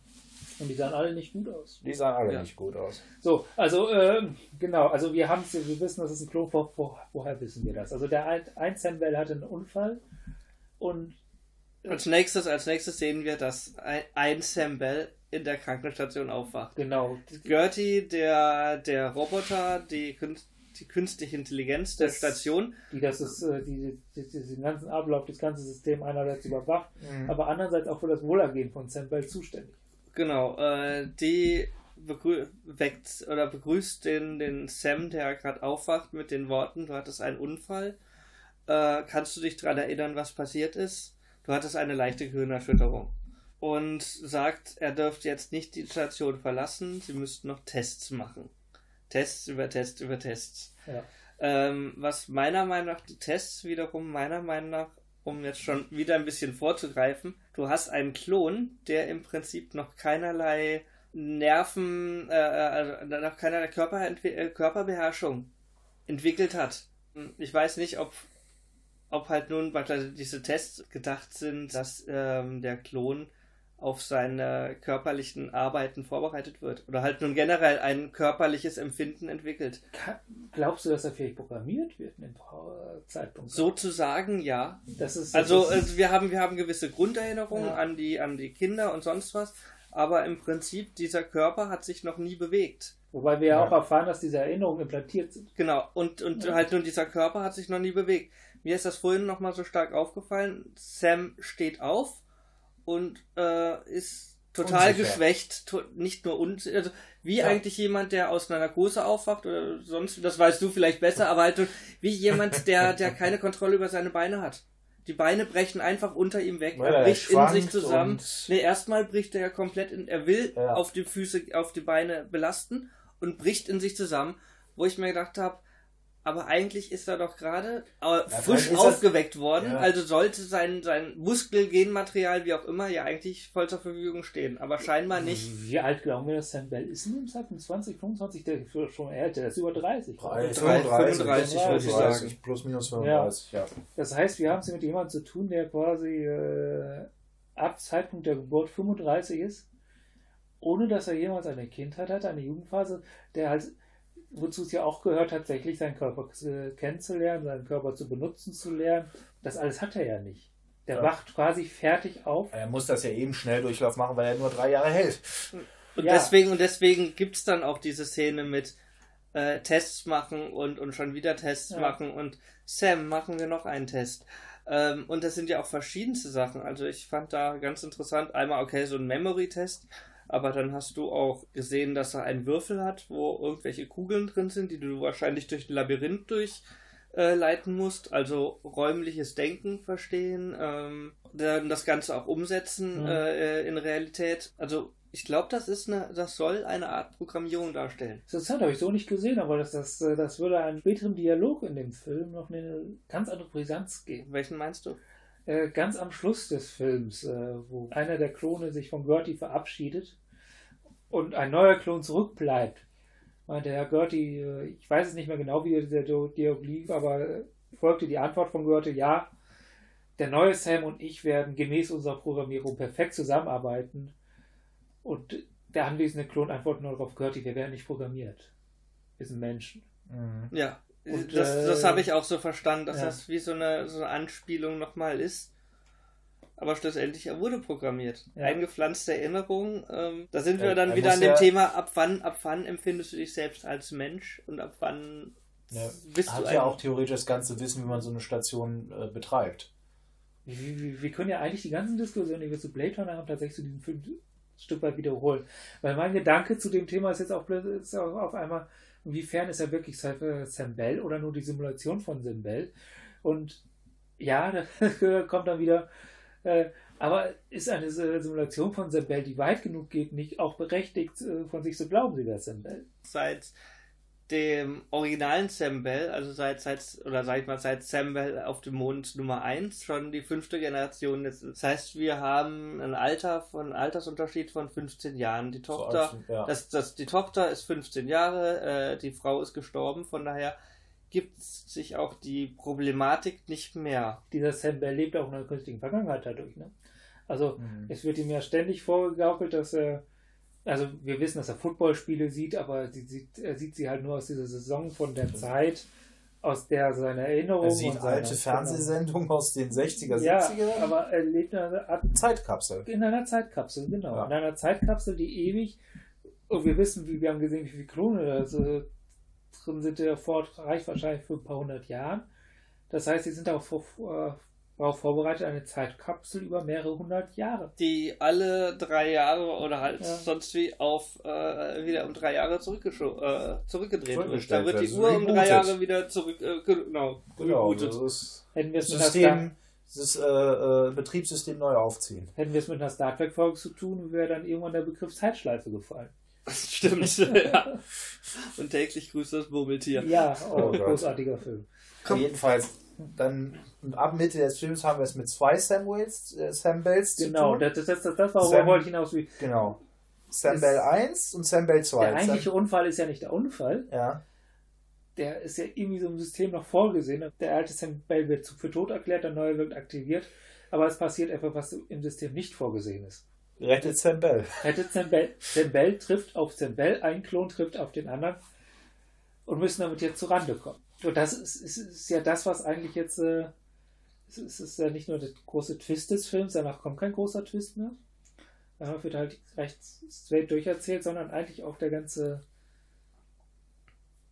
Und die sahen alle nicht gut aus. Die sahen alle Ja. nicht gut aus. So, also ähm, genau, also wir haben wir wissen, das ist ein Klon. Wo, wo, woher wissen wir das? Also der ein, ein Sam Bell hatte einen Unfall und Als nächstes, als nächstes sehen wir, dass ein, ein Sam Bell in der Krankenstation aufwacht. genau, Gertie, der, der Roboter, die, künst- die künstliche Intelligenz der Das- Station, die das ist, äh, die, die, die, den ganzen Ablauf, das ganze System einerseits überwacht, Mhm. aber andererseits auch für das Wohlergehen von Sam Bell zuständig. genau, äh, die begrü weckt oder begrüßt den, den Sam, der gerade aufwacht, mit den Worten: Du hattest einen Unfall. Äh, kannst du dich daran erinnern, was passiert ist? Du hattest eine leichte Gehirnerschütterung. Und sagt, er dürfte jetzt nicht die Station verlassen, sie müssten noch Tests machen. Tests über Tests über Tests. Ja. Ähm, was meiner Meinung nach, die Tests wiederum, meiner Meinung nach, um jetzt schon wieder ein bisschen vorzugreifen, du hast einen Klon, der im Prinzip noch keinerlei Nerven, äh, also noch keinerlei Körper, äh, Körperbeherrschung entwickelt hat. Ich weiß nicht, ob, ob halt nun weil diese Tests gedacht sind, dass ähm, der Klon auf seine körperlichen Arbeiten vorbereitet wird. Oder halt nun generell ein körperliches Empfinden entwickelt. Ka- Glaubst du, dass er vielleicht programmiert wird in dem äh, Zeitpunkt? Sozusagen ja. Das ist, Also das ist, äh, wir haben wir haben gewisse Grunderinnerungen Ja. an die an die Kinder und sonst was, aber im Prinzip dieser Körper hat sich noch nie bewegt. Wobei wir ja Ja. auch erfahren, dass diese Erinnerungen implantiert sind. Genau, und, und Ja. halt nur dieser Körper hat sich noch nie bewegt. Mir ist das vorhin nochmal so stark aufgefallen. Sam steht auf und äh, ist total Unsicher. geschwächt, to- nicht nur uns, also wie Ja. eigentlich jemand, der aus einer Narkose aufwacht oder sonst, das weißt du vielleicht besser, aber halt so wie jemand, der, der keine Kontrolle über seine Beine hat. Die Beine brechen einfach unter ihm weg, Weil er er bricht in schwankt sich zusammen. und- Nee, erstmal bricht er ja komplett in, er will Ja. auf die Füße, auf die Beine belasten und bricht in sich zusammen, wo ich mir gedacht habe, aber eigentlich ist er doch gerade äh, frisch vielleicht ist das- aufgeweckt worden, Ja. also sollte sein, sein Muskelgenmaterial, wie auch immer, ja eigentlich voll zur Verfügung stehen, aber scheinbar nicht. Wie alt glauben wir, dass Sam Bell ist in dem Zeitpunkt? zwanzig, fünfundzwanzig, der ist schon älter, der ist über dreißig. fünfunddreißig, fünfunddreißig, würde ich sagen. Plus minus fünfunddreißig, ja. Das heißt, wir haben es hier mit jemandem zu tun, der quasi äh, ab Zeitpunkt der Geburt fünfunddreißig ist, ohne dass er jemals eine Kindheit hatte, eine Jugendphase, der halt, wozu es ja auch gehört, tatsächlich seinen Körper äh, kennenzulernen, seinen Körper zu benutzen zu lernen. Das alles hat er ja nicht. Der Ja. wacht quasi fertig auf. Er muss das ja eben Schnelldurchlauf machen, weil er nur drei Jahre hält. Und Ja. deswegen, und deswegen gibt es dann auch diese Szene mit äh, Tests machen und, und schon wieder Tests Ja. machen und Sam, machen wir noch einen Test. Ähm, und das sind ja auch verschiedenste Sachen. Also ich fand da ganz interessant, einmal, okay, so ein Memory-Test, aber dann hast du auch gesehen, dass er einen Würfel hat, wo irgendwelche Kugeln drin sind, die du wahrscheinlich durch ein Labyrinth durchleiten musst. Also räumliches Denken verstehen, ähm, dann das Ganze auch umsetzen Mhm. äh, in Realität. Also ich glaube, das ist eine, das soll eine Art Programmierung darstellen. Interessant, habe ich so nicht gesehen, aber das, das, äh, das würde einem späteren Dialog in dem Film noch eine ganz andere Brisanz geben. Welchen meinst du? Äh, ganz am Schluss des Films, äh, wo einer der Klone sich von Gertie verabschiedet und ein neuer Klon zurückbleibt, meinte Herr Gertie, äh, ich weiß es nicht mehr genau, wie der Dialog lief, aber äh, folgte die Antwort von Gertie, ja, der neue Sam und ich werden gemäß unserer Programmierung perfekt zusammenarbeiten. Und der anwesende Klon antwortet nur darauf, Gertie, wir werden nicht programmiert. Wir sind Menschen. Mhm. Ja, Und, das, äh, das habe ich auch so verstanden, dass ja. das wie so eine, so eine Anspielung nochmal ist. Aber schlussendlich, er wurde programmiert. Ja. Eingepflanzte Erinnerung. Ähm, da sind wir Er- dann er wieder muss an dem ja- Thema, ab wann, ab wann empfindest du dich selbst als Mensch und ab wann Ja. bist Hat du ja ein... auch theoretisch das ganze Wissen, wie man so eine Station äh, betreibt. Wir, wir, wir können ja eigentlich die ganzen Diskussionen, die wir zu Blade Runner haben, tatsächlich zu diesem Film ein Stück weit wiederholen. Weil mein Gedanke zu dem Thema ist jetzt auch, plötzlich- ist auch auf einmal, inwiefern ist er wirklich Sam Bell oder nur die Simulation von Sam Bell? Und ja, da kommt dann wieder, äh, aber ist eine Simulation von Sam Bell, die weit genug geht, nicht auch berechtigt, äh, von sich zu glauben, sie wäre Sam Bell? Seit dem originalen Sam Bell, also seit, seit oder sag ich mal, seit Sam Bell auf dem Mond Nummer eins, schon die fünfte Generation. Das heißt, wir haben ein Alter von Altersunterschied von fünfzehn Jahren. Die Tochter, So als- ja. das, das, die Tochter ist fünfzehn Jahre, äh, die Frau ist gestorben, von daher gibt sich auch die Problematik nicht mehr. Dieser Sam Bell lebt auch in einer künstlichen Vergangenheit dadurch, ne? Also, Mhm. es wird ihm ja ständig vorgegaukelt, dass er, also wir wissen, dass er Footballspiele sieht, aber sie sieht, er sieht sie halt nur aus dieser Saison von der Zeit, aus der seine Erinnerung Er sieht und seine, alte Fernsehsendungen aus den sechziger, Ja, siebziger Jahren. aber er lebt in einer, Art, Zeitkapsel. in einer Zeitkapsel, genau. Ja. In einer Zeitkapsel, die ewig, und wir wissen, wie wir haben gesehen, wie viele Klone da so drin sind, der Ford reicht wahrscheinlich für ein paar hundert Jahren. Das heißt, sie sind darauf, vor- darauf vorbereitet, eine Zeitkapsel über mehrere hundert Jahre. Die alle drei Jahre oder halt Ja. sonst wie auf äh, wieder um drei Jahre zurückgescho- äh, zurückgedreht wird. Zurückgestellt Da wird die wird. Uhr um drei Rebootet. Jahre wieder zurück, äh, genau, Genau, rebootet. das ist Hätten wir es mit einer Star- System, das äh, äh, Betriebssystem neu aufziehen. Hätten wir es mit einer Star Trek-Folge zu tun, wäre dann irgendwann der Begriff Zeitschleife gefallen. Stimmt, ja. Und täglich grüßt das Murmeltier. Ja, oh, Oh Gott. großartiger Film. Komm. Jedenfalls, dann ab Mitte des Films haben wir es mit zwei Samuels, äh, Sam Bells Genau, zu tun. das, das, das, das war, Sam- worauf wollte ich hinaus. Wie, Genau. Sam Ist- Bell eins und Sam Bell zwei. der eigentliche Unfall ist ja nicht der Unfall, Sam, ja. der ist ja irgendwie so im System noch vorgesehen. Der alte Sam Bell wird für tot erklärt, der neue wird aktiviert, aber es passiert etwas, was im System nicht vorgesehen ist. Rettet Sam Bell. Rettet Sam Bell, Sam Bell trifft auf Sam Bell, ein Klon trifft auf den anderen und müssen damit jetzt zu Rande kommen. Und das ist, ist, ist ja das, was eigentlich jetzt, äh, es ist, ist ja nicht nur der große Twist des Films, danach kommt kein großer Twist mehr. Danach wird halt recht straight durcherzählt, sondern eigentlich auch der ganze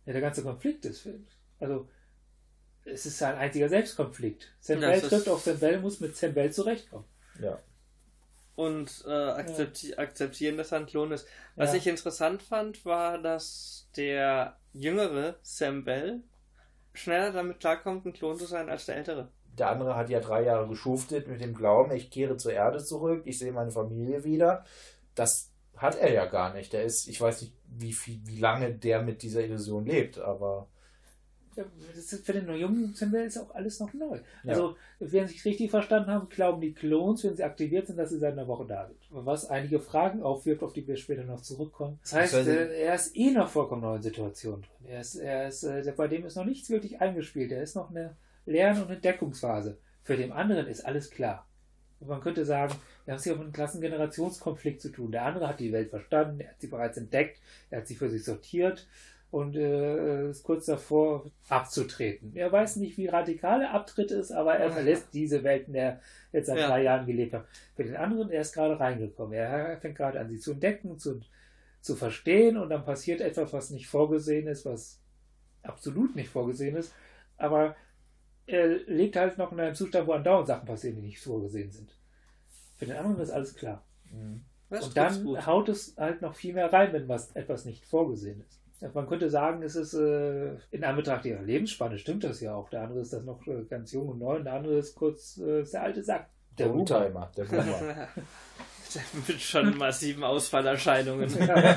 Ja, der ganze Konflikt des Films. Also, es ist ein einziger Selbstkonflikt. Sam Das Bell ist- trifft auf Sam Bell, muss mit Sam Bell zurechtkommen. Ja. Und äh, akzepti- akzeptieren, dass er ein Klon ist. Was Ja. ich interessant fand, war, dass der jüngere Sam Bell schneller damit klarkommt, ein Klon zu sein, als der ältere. Der andere hat ja drei Jahre geschuftet mit dem Glauben, ich kehre zur Erde zurück, ich sehe meine Familie wieder. Das hat er ja gar nicht. Der ist, ich weiß nicht, wie viel, wie lange der mit dieser Illusion lebt, aber Ja, das ist für den jungen Sam Bell ist auch alles noch neu. Ja. Also, wenn Sie es richtig verstanden haben, glauben die Klons, wenn sie aktiviert sind, dass sie seit einer Woche da sind. Was einige Fragen aufwirft, auf die wir später noch zurückkommen. Das heißt, Das heißt, äh, er ist eh noch vollkommen neuen Situationen drin. Er ist, er ist, äh, bei dem ist noch nichts wirklich eingespielt. Er ist noch eine Lern- und Entdeckungsphase. Für den anderen ist alles klar. Und man könnte sagen, wir haben es hier mit einem klassen Generationskonflikt zu tun. Der andere hat die Welt verstanden, er hat sie bereits entdeckt, er hat sie für sich sortiert und äh, ist kurz davor abzutreten. Er weiß nicht, wie radikal der Abtritt ist, aber er verlässt diese Welt, in der er jetzt seit Ja. drei Jahren gelebt hat. Für den anderen, er ist gerade reingekommen. Er fängt gerade an, sie zu entdecken, zu, zu verstehen und dann passiert etwas, was nicht vorgesehen ist, was absolut nicht vorgesehen ist, aber er lebt halt noch in einem Zustand, wo andauernd Sachen passieren, die nicht vorgesehen sind. Für den anderen ist alles klar. Das Und trifft's dann gut. haut es halt noch viel mehr rein, wenn was etwas nicht vorgesehen ist. Ja, man könnte sagen, es ist äh, in Anbetracht ihrer Lebensspanne, stimmt das ja auch. Der andere ist das noch äh, ganz jung und neu und der andere ist kurz äh, ist der alte Sack. der Boomer. Oldtimer, der Boomer. Mit schon massiven Ausfallerscheinungen.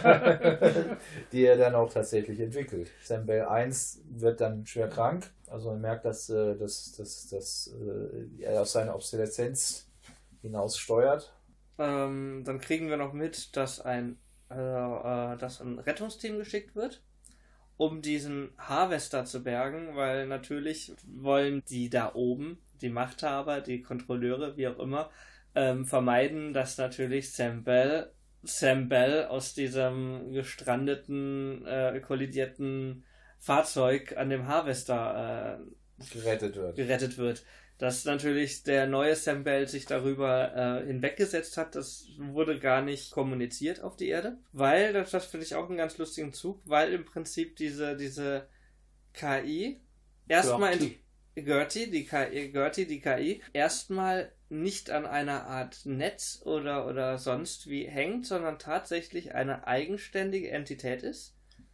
die er dann auch tatsächlich entwickelt. Sam Bell eins wird dann schwer krank, also man merkt, dass, äh, dass, dass, dass äh, er auf seine Obsoleszenz hinaus steuert. ähm, dann kriegen wir noch mit, dass ein, äh, äh, dass ein Rettungsteam geschickt wird, um diesen Harvester zu bergen, weil natürlich wollen die da oben, die Machthaber, die Kontrolleure, wie auch immer, ähm, vermeiden, dass natürlich Sam Bell, Sam Bell aus diesem gestrandeten, äh, kollidierten Fahrzeug an dem Harvester äh, Gerettet wird. gerettet wird. Dass natürlich der neue Sam Bell sich darüber äh, hinweggesetzt hat, das wurde gar nicht kommuniziert auf die Erde. Weil, das, das finde ich auch einen ganz lustigen Zug, weil im Prinzip diese, diese K I erstmal in, Gertie. Gertie, die K I, Gertie, die K I, erstmal nicht an einer Art Netz oder, oder sonst wie hängt, sondern tatsächlich eine eigenständige Entität ist.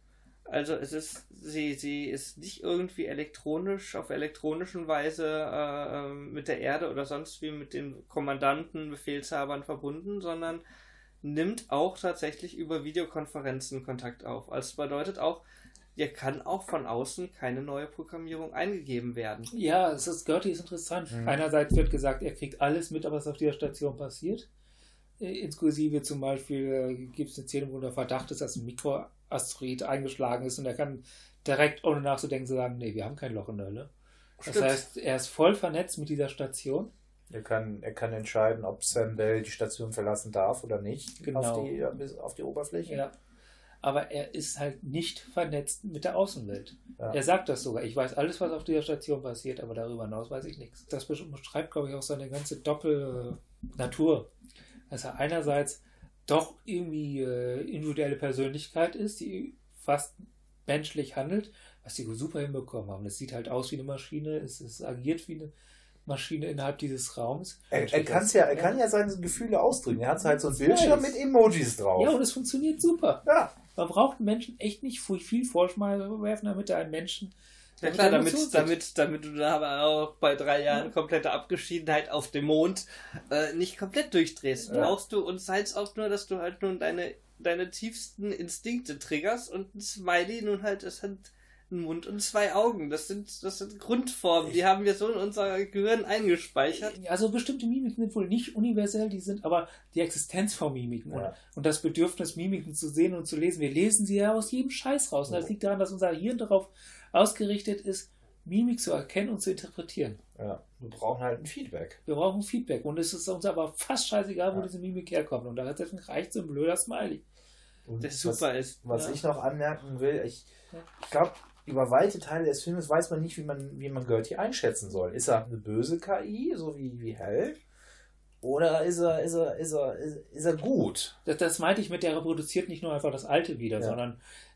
Also es ist, sie, sie ist nicht irgendwie elektronisch, auf elektronischen Weise äh, mit der Erde oder sonst wie mit den Kommandanten, Befehlshabern verbunden, sondern nimmt auch tatsächlich über Videokonferenzen Kontakt auf. Also das bedeutet auch, hier kann auch von außen keine neue Programmierung eingegeben werden. Ja, es ist, Gertie ist interessant. Mhm. Einerseits wird gesagt, er kriegt alles mit, was auf dieser Station passiert. Äh, Inklusive zum Beispiel äh, gibt es eine Szene, wo der Verdacht ist, dass ein Mikroasteroid eingeschlagen ist und er kann direkt, ohne nachzudenken, sagen, nee, wir haben kein Loch in der Hölle. Das Stimmt. heißt, er ist voll vernetzt mit dieser Station. Er kann, er kann entscheiden, ob Sam Bell die Station verlassen darf oder nicht Genau. auf, die, bis auf die Oberfläche. Ja. Aber er ist halt nicht vernetzt mit der Außenwelt. Ja. Er sagt das sogar. Ich weiß alles, was auf dieser Station passiert, aber darüber hinaus weiß ich nichts. Das beschreibt, glaube ich, auch seine ganze Doppel-Natur. Dass er einerseits doch irgendwie äh, individuelle Persönlichkeit ist, die fast menschlich handelt, was die super hinbekommen haben. Es sieht halt aus wie eine Maschine, es, es agiert wie eine Maschine innerhalb dieses Raums. Er, er, kann's ja, er kann ja seine Gefühle ausdrücken. Er hat halt so ein Bildschirm weiß. mit Emojis drauf. Ja, und es funktioniert super. Ja. Man braucht einen Menschen echt nicht viel vorschmeißen werfen, damit er einen Menschen. Ja klar, er damit, Emotionen damit, damit du da aber auch bei drei Jahren komplette Abgeschiedenheit auf dem Mond äh, nicht komplett durchdrehst. Ja. Brauchst du, und sei es auch nur, dass du halt nun deine, deine tiefsten Instinkte triggerst und ein Smiley nun halt, es hat einen Mund und zwei Augen. Das sind, das sind Grundformen, die haben wir so in unser Gehirn eingespeichert. Also bestimmte Mimiken sind wohl nicht universell, die sind aber die Existenz von Mimiken Ja. und, und das Bedürfnis, Mimiken zu sehen und zu lesen. Wir lesen sie ja aus jedem Scheiß raus. Und das liegt daran, dass unser Hirn darauf ausgerichtet ist, Mimik zu erkennen und zu interpretieren. Ja. Wir brauchen halt ein Feedback. Wir brauchen Feedback und es ist uns aber fast scheißegal, wo Ja. diese Mimik herkommt. Und da reicht so ein blöder Smiley. Und Der was, super ist. was Ja. ich noch anmerken will, ich, Ja. ich glaube, über weite Teile des Filmes weiß man nicht, wie man, wie man Gertie einschätzen soll. Ist er eine böse K I, so wie, wie Hell? Oder ist er, ist er, ist er, ist, ist er gut? Das, das meinte ich mit, der reproduziert nicht nur einfach das Alte wieder, Ja. sondern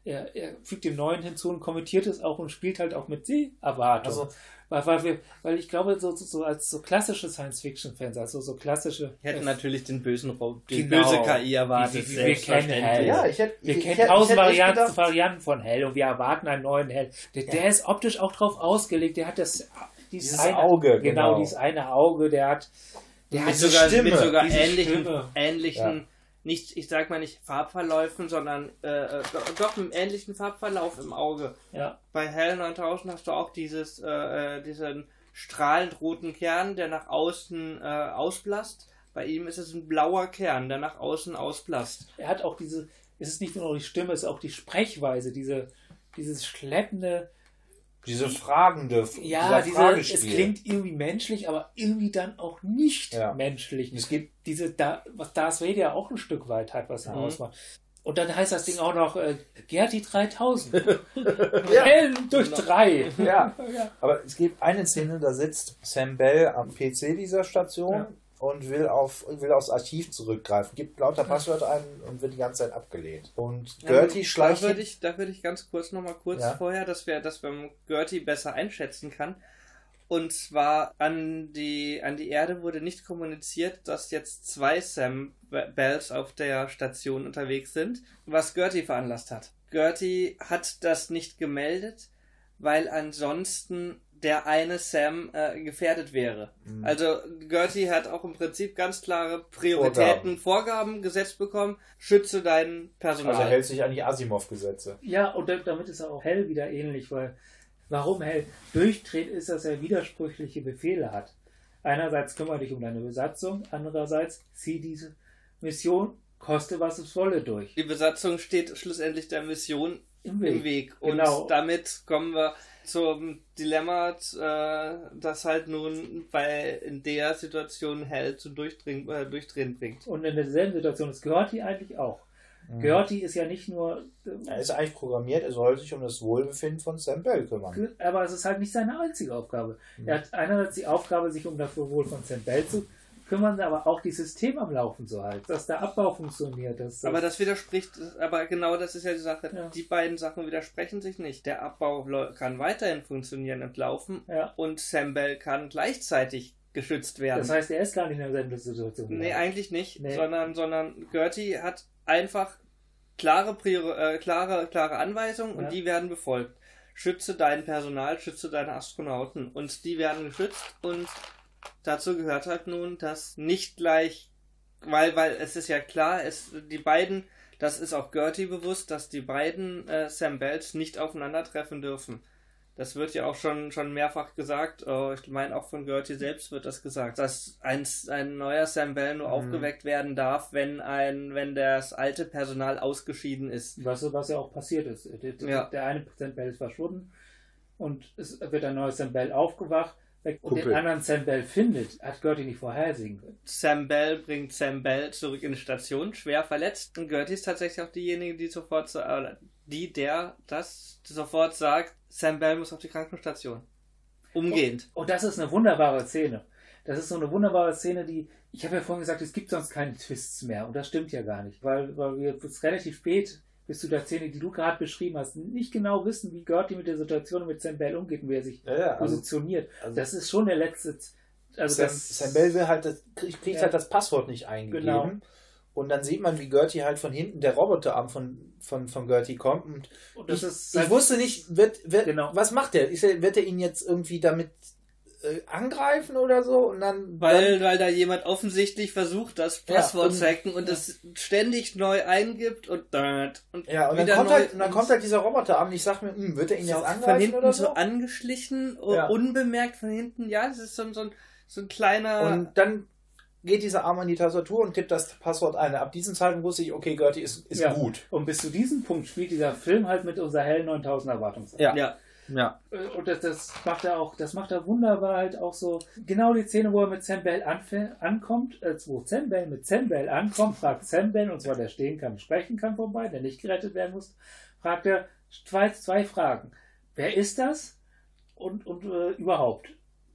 er, er fügt dem Neuen hinzu und kommentiert es auch und spielt halt auch mit Seh-Erwartung. Also, weil, weil, wir, weil ich glaube, so, so als so klassische Science-Fiction-Fans, also so klassische... Wir hätten äh, natürlich den bösen Raum, die genau, böse K I erwartet. Wie, wie, wie wir kennen Hell. Ja, ich hätte, wir ich, kennen ich, tausend ich Varianten, gedacht, Varianten von Hell und wir erwarten einen neuen Hell. Der, ja. der ist optisch auch drauf ausgelegt. Der hat das dieses, dieses eine, Auge. Genau, dieses eine Auge. Der hat, der mit, hat sogar, Stimme, mit sogar diese ähnlichen, Stimme. ähnlichen Ja. nicht, ich sag mal nicht Farbverläufen, sondern äh, doch, doch einen ähnlichen Farbverlauf im Auge. Ja. Bei Hell neuntausend hast du auch dieses, äh, diesen strahlend roten Kern, der nach außen äh, ausblasst. Bei ihm ist es ein blauer Kern, der nach außen ausblasst. Er hat auch diese, es ist nicht nur die Stimme, es ist auch die Sprechweise, diese, dieses schleppende, diese fragende, ja, dieser diese, es klingt irgendwie menschlich, aber irgendwie dann auch nicht ja. menschlich. Es gibt diese, da, was Darth Vader ja auch ein Stück weit hat, was er mhm. ausmacht. Und dann heißt das Ding auch noch äh, Gerti dreitausend. ja. Hell durch drei. Ja. ja, aber es gibt eine Szene, da sitzt Sam Bell am P C dieser Station ja. und will auf will aufs Archiv zurückgreifen, gibt lauter Passwörter ein und wird die ganze Zeit abgelehnt. Und Gertie ja, schleicht... Da würde ich, da würde ich ganz kurz noch mal kurz ja. vorher, dass wir, dass man Gertie besser einschätzen kann. Und zwar an die, an die Erde wurde nicht kommuniziert, dass jetzt zwei Sam Bells auf der Station unterwegs sind, was Gertie veranlasst hat. Gertie hat das nicht gemeldet, weil ansonsten der eine Sam äh, gefährdet wäre. Mhm. Also Gertie hat auch im Prinzip ganz klare Prioritäten, Vorgaben, Vorgaben gesetzt bekommen. Schütze dein Personal. Also er hält sich an die Asimov-Gesetze. Ja, und damit ist er auch Hell wieder ähnlich, weil warum Hell durchdreht, ist, dass er widersprüchliche Befehle hat. Einerseits kümmere dich um deine Besatzung, andererseits zieh diese Mission, koste was es wolle durch. Die Besatzung steht schlussendlich der Mission im Weg. Im Weg. Und genau. damit kommen wir zum Dilemma, äh, das halt nun bei in der Situation Hell zum Durchdrehen, äh, Durchdrehen bringt. Und in derselben Situation ist Gertie eigentlich auch. Mhm. Gertie ist ja nicht nur... Er ist eigentlich programmiert, er soll sich um das Wohlbefinden von Sam Bell kümmern. Aber es ist halt nicht seine einzige Aufgabe. Mhm. Er hat einerseits die Aufgabe, sich um das Wohl von Sam Bell zu kümmern, aber auch die Systeme am Laufen zu halten, dass der Abbau funktioniert. Dass, aber das widerspricht, aber genau das ist ja die Sache. Ja. Die beiden Sachen widersprechen sich nicht. Der Abbau kann weiterhin funktionieren und laufen ja. und Sam Bell kann gleichzeitig geschützt werden. Das heißt, er ist gar nicht in derselben Situation. Nee, eigentlich nicht, nee. sondern, sondern Gertie hat einfach klare, Priori- äh, klare, klare Anweisungen und ja. die werden befolgt. Schütze dein Personal, schütze deine Astronauten und die werden geschützt und dazu gehört halt nun, dass nicht gleich, weil, weil es ist ja klar, es, die beiden, das ist auch Gertie bewusst, dass die beiden äh, Sam Bells nicht aufeinandertreffen dürfen. Das wird ja auch schon, schon mehrfach gesagt, oh, ich meine auch von Gertie selbst wird das gesagt, dass ein, ein neuer Sam Bell nur mhm. aufgeweckt werden darf, wenn ein, wenn das alte Personal ausgeschieden ist. Was, was ja auch passiert ist. Der, ja. der eine Sam Bell ist verschwunden und es wird ein neuer Sam Bell aufgewacht. Und den anderen Sam Bell findet, hat Gertie nicht vorhersehen können. Sam Bell bringt Sam Bell zurück in die Station, schwer verletzt. Und Gertie ist tatsächlich auch diejenige, die sofort, äh, die der das sofort sagt, Sam Bell muss auf die Krankenstation. Umgehend. Und, und das ist eine wunderbare Szene. Das ist so eine wunderbare Szene, die, ich habe ja vorhin gesagt, es gibt sonst keine Twists mehr. Und das stimmt ja gar nicht, weil, weil wir jetzt relativ spät bis zu der Szene, die du gerade beschrieben hast, nicht genau wissen, wie Gertie mit der Situation mit Sam Bell umgeht und wie er sich ja, ja, positioniert. Also, das ist schon der letzte... Also Sam, das, Sam Bell will halt das, kriegt ja. halt das Passwort nicht eingegeben. Genau. Und dann sieht man, wie Gertie halt von hinten der Roboterarm von, von, von Gertie kommt. Und, und das ich, ist ich wusste nicht, wird, wird, genau. was macht der? Ist er? Wird er ihn jetzt irgendwie damit äh, angreifen oder so? Und dann, weil, dann, weil da jemand offensichtlich versucht, das Passwort zu ja, hacken und es ja. ständig neu eingibt und und ja, und dann kommt, halt, und dann kommt halt dieser Roboterarm und ich sag mir, mh, wird er ihn jetzt angreifen von hinten oder so? so angeschlichen, ja. unbemerkt von hinten, ja, das ist so, so, ein, so ein kleiner... Und dann geht dieser Arm an die Tastatur und tippt das Passwort ein. Ab diesem Zeitpunkt wusste ich, okay, Gertie ist, ist ja. gut. Und bis zu diesem Punkt spielt dieser Film halt mit unserer Hell neuntausend Erwartungshaltung. Ja. ja. Ja. Und das, das macht er auch, das macht er wunderbar halt auch so. Genau die Szene, wo er mit Sam Bell anf- ankommt, äh, wo Sam Bell mit Sam Bell ankommt, fragt Sam Bell, und zwar der stehen kann, sprechen kann vorbei, der nicht gerettet werden muss, fragt er zwei, zwei Fragen. Wer ist das? Und, und äh, überhaupt.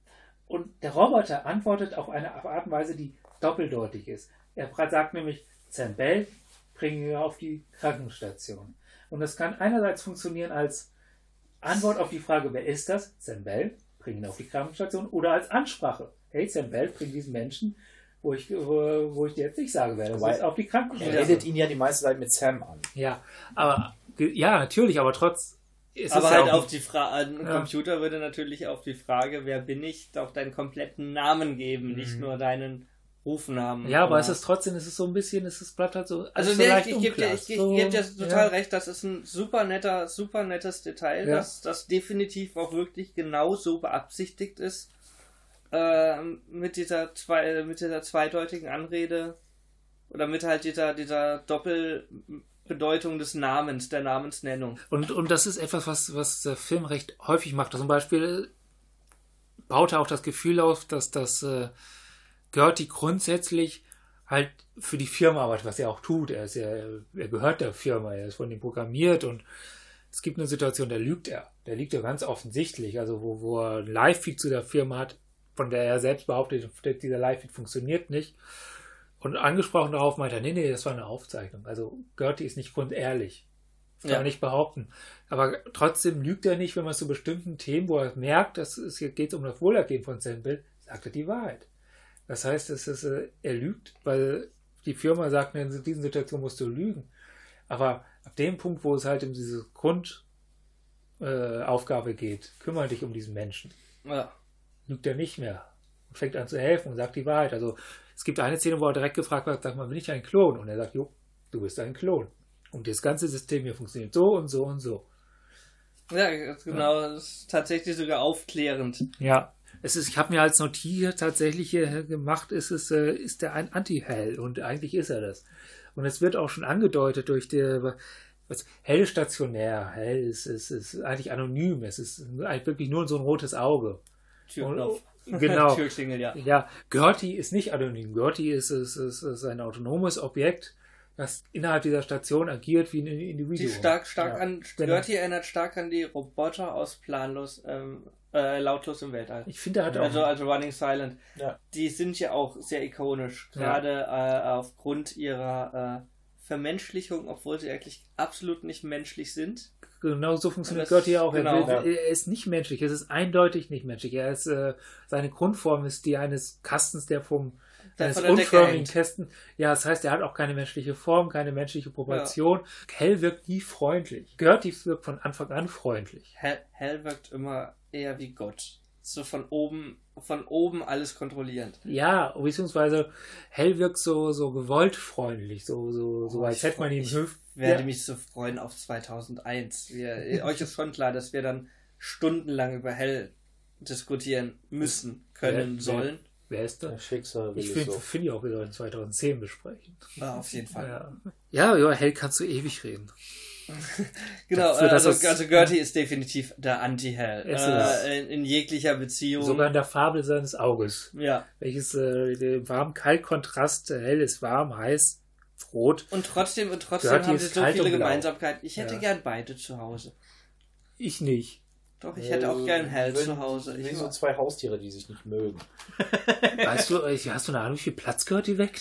Und der Roboter antwortet auf eine Art und Weise, die doppeldeutig ist. Er sagt nämlich, Sam Bell, bringen wir auf die Krankenstation. Und das kann einerseits funktionieren als Antwort auf die Frage, wer ist das? Sam Bell, bring ihn auf die Krankenstation. Oder als Ansprache. Hey, Sam Bell, bring diesen Menschen, wo ich, wo, wo ich dir jetzt nicht sage, wer das Wobei, ist, auf die Er Krankenstation. redet ihn ja die meiste Zeit mit Sam an. Ja, aber ja, natürlich, aber trotz ist Aber es halt ja auf auch, die Frage, ein Ja. Computer würde natürlich auf die Frage, wer bin ich, auch deinen kompletten Namen geben, Mhm. nicht nur deinen Rufnamen. ja, aber Oder- es ist trotzdem, es ist so ein bisschen, es ist, bleibt halt so, Also so nee, leicht ich, ich gebe dir, unklar. ich, ich So, geb dir total ja. recht, das ist ein super netter, super nettes Detail, Ja. das, das definitiv auch wirklich genau so beabsichtigt ist, äh, mit dieser zwei, mit dieser zweideutigen Anrede oder mit halt dieser, dieser Doppelbedeutung des Namens, der Namensnennung. Und, und das ist etwas, was, was der Film recht häufig macht. Zum Beispiel baut er auch das Gefühl auf, dass das äh, Gertie grundsätzlich halt für die Firma arbeitet, was er auch tut. Er, ist ja, er gehört der Firma, er ist von ihm programmiert und es gibt eine Situation, da lügt er. Der lügt ja ganz offensichtlich, also wo, wo er ein Live-Feed zu der Firma hat, von der er selbst behauptet, dieser Live-Feed funktioniert nicht. Und angesprochen darauf meint er, nee, nee, das war eine Aufzeichnung. Also Gertie ist nicht grundehrlich. Das kann Ja. man nicht behaupten. Aber trotzdem lügt er nicht, wenn man zu bestimmten Themen, wo er merkt, dass es hier geht um das Wohlergehen von Sam Bell, sagt er die Wahrheit. Das heißt, es ist, äh, er lügt, weil die Firma sagt, in diesen Situationen musst du lügen. Aber ab dem Punkt, wo es halt um diese Grundaufgabe äh, Aufgabe geht, kümmere dich um diesen Menschen, Ja. lügt er nicht mehr und fängt an zu helfen und sagt die Wahrheit. Also es gibt eine Szene, wo er direkt gefragt wird, sag mal, bin ich ein Klon? Und er sagt, jo, du bist ein Klon. Und das ganze System hier funktioniert so und so und so. Ja, genau, das ist tatsächlich sogar aufklärend. Ja, es ist, ich habe mir als Notiz tatsächlich hier gemacht, ist es, äh, ist der ein Anti-Hell und eigentlich ist er das. Und es wird auch schon angedeutet durch die, was, Hell ist stationär, Hell ist, ist, ist eigentlich anonym, es ist eigentlich wirklich nur so ein rotes Auge. Türknopf. Und, genau. Türklingel, ja. Ja, Gertie ist nicht anonym. Gertie ist, ist, ist, ist ein autonomes Objekt, das innerhalb dieser Station agiert wie ein Individuum. Die stark, stark Ja, an, genau. Gertie erinnert stark an die Roboter aus Planlos, ähm, äh, Lautlos im Weltall. Ich finde, er hat auch... Also, also Running Silent. Ja. Die sind ja auch sehr ikonisch, gerade äh, aufgrund ihrer äh, Vermenschlichung, obwohl sie eigentlich absolut nicht menschlich sind. Genau so funktioniert Das- Gertie auch. Er, genau. will, er ist nicht menschlich. Es ist eindeutig nicht menschlich. Er ist, äh, seine Grundform ist die eines Kastens, der vom Der eines von der Decke unförmigen hängt. Kästen. Ja, das heißt, er hat auch keine menschliche Form, keine menschliche Proportion. Hell wirkt nie freundlich. Gertie wirkt von Anfang an freundlich. Hell, Hell wirkt immer eher wie Gott. So von oben, von oben alles kontrollierend. Ja, beziehungsweise Hell wirkt so, so gewollt freundlich, so, so, so Oh, als ich hätte man freu- ihn ich höf- werde ja. mich so freuen auf zweitausendeins. Wir, euch ist schon klar, dass wir dann stundenlang über Hell diskutieren müssen, können, Wer- sollen. Wer ist Das das? Schicksal will Ich es finde so. find ich auch, wir sollten zweitausendzehn besprechen. Ja, auf jeden Fall. Ja, ja, ja, Hell kannst du ewig reden. Genau, Dafür, dass also, es- also Gertie ist definitiv der Anti-Hell. Es Äh, in, in jeglicher Beziehung. Sogar in der Fabel seines Auges. Ja. Welches äh, den warm-kalt-Kontrast, äh, hell ist warm, heiß, rot. Und trotzdem, und trotzdem Gertie haben ist sie so kalt viele und blau. Gemeinsamkeiten. Ich hätte Ja. gern beide zu Hause. Ich nicht. Doch, ich hätte auch gern Hell Wenn- zu Hause. Wie Ich so zwei Haustiere, die sich nicht mögen. Weißt du, äh, hast du eine Ahnung, wie viel Platz Gertie weg?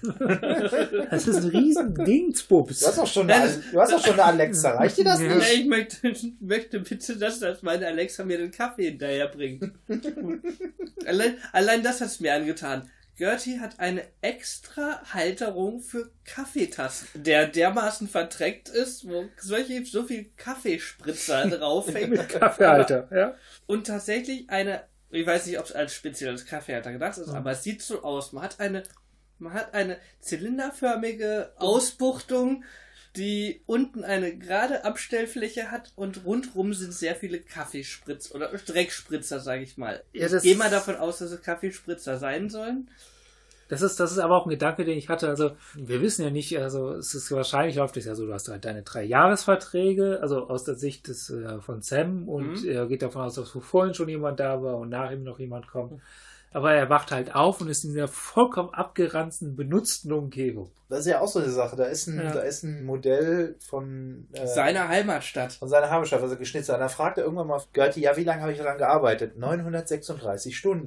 Das ist ein riesen Dingsbums. Du hast auch schon eine, du hast auch schon eine Alexa, reicht dir das Ja. nicht? Nee, ich möchte, möchte bitte, dass, dass meine Alexa mir den Kaffee hinterher bringt. allein, allein das hat es mir angetan. Gertie hat eine extra Halterung für Kaffeetassen, der dermaßen verdreckt ist, wo solche, so viel Kaffeespritzer draufhängen. Kaffeehalter, ja. Und tatsächlich eine, ich weiß nicht, ob es als spezielles Kaffeehalter gedacht ist, Mhm. aber es sieht so aus. Man hat eine, man hat eine zylinderförmige Ausbuchtung, die unten eine gerade Abstellfläche hat und rundrum sind sehr viele Kaffeespritzer oder Dreckspritzer, sage ich mal. Ja, ich das- gehe mal davon aus, dass es Kaffeespritzer sein sollen. Das ist, das ist aber auch ein Gedanke, den ich hatte. Also, wir wissen ja nicht, also, es ist wahrscheinlich läuft es ja so, du hast halt deine drei Jahresverträge, also aus der Sicht des, äh, von Sam und Mhm. er geht davon aus, dass vorhin schon jemand da war und nach ihm noch jemand kommt. Aber er wacht halt auf und ist in dieser vollkommen abgeranzten, benutzten Umgebung. Das ist ja auch so eine Sache. Da ist ein, Ja. da ist ein Modell von, äh, Seiner Heimatstadt. von seiner Heimatstadt, was er geschnitzt hat. Und dann fragt er irgendwann mal Gertie, ja, wie lange habe ich daran gearbeitet? neunhundertsechsunddreißig Stunden.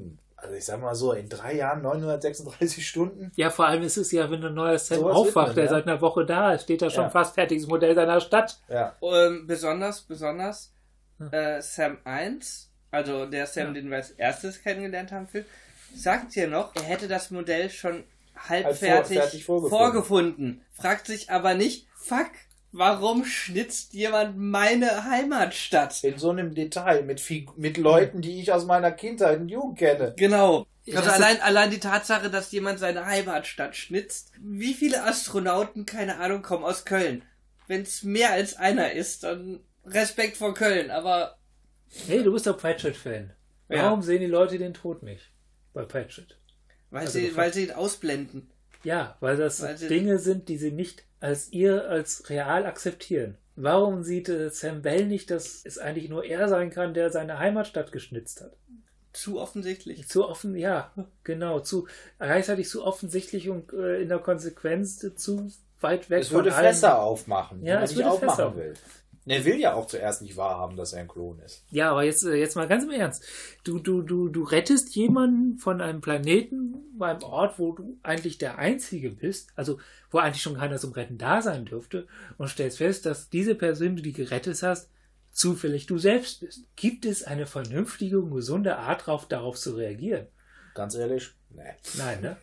Also ich sag mal so, in drei Jahren neunhundertsechsunddreißig Stunden. Ja, vor allem ist es ja, wenn ein neuer Sam So was aufwacht, wird man, der ja. seit einer Woche da ist, steht da schon Ja. fast fertiges Modell seiner Stadt. Ja. Ähm, besonders, besonders Hm. äh, Sam eins, also der Sam, Ja. den wir als erstes kennengelernt haben, Phil, sagt hier noch, er hätte das Modell schon halb Halb vor- fertig, fertig vorgefunden. vorgefunden. Fragt sich aber nicht, fuck, warum schnitzt jemand meine Heimatstadt? In so einem Detail mit, Fig- mit Leuten, die ich aus meiner Kindheit und Jugend kenne. Genau. Ja, Also das ist- allein, allein die Tatsache, dass jemand seine Heimatstadt schnitzt. Wie viele Astronauten, keine Ahnung, kommen aus Köln? Wenn es mehr als einer ist, dann Respekt vor Köln, aber Hey, du bist doch Pratchett-Fan. Ja. Warum sehen die Leute den Tod nicht bei Pratchett? weil, Also sie, bevor- weil sie ihn ausblenden. Ja, weil das Weil sie- Dinge sind, die sie nicht als ihr als real akzeptieren. Warum sieht äh, Sam Bell nicht, dass es eigentlich nur er sein kann, der seine Heimatstadt geschnitzt hat? Zu offensichtlich. Zu offen, ja, genau, zu gleichzeitig zu offensichtlich und äh, in der Konsequenz zu weit weg Es würde von allem. Fässer aufmachen, die Ja, man es nicht würde aufmachen Fässer will. Er will ja auch zuerst nicht wahrhaben, dass er ein Klon ist. Ja, aber jetzt, äh, jetzt mal ganz im Ernst. Du, du, du, du rettest jemanden von einem Planeten bei einem Ort, wo du eigentlich der Einzige bist, also wo eigentlich schon keiner zum Retten da sein dürfte, und stellst fest, dass diese Person, die du gerettet hast, zufällig du selbst bist. Gibt es eine vernünftige und gesunde Art, darauf, darauf zu reagieren? Ganz ehrlich, nee. Nein, ne?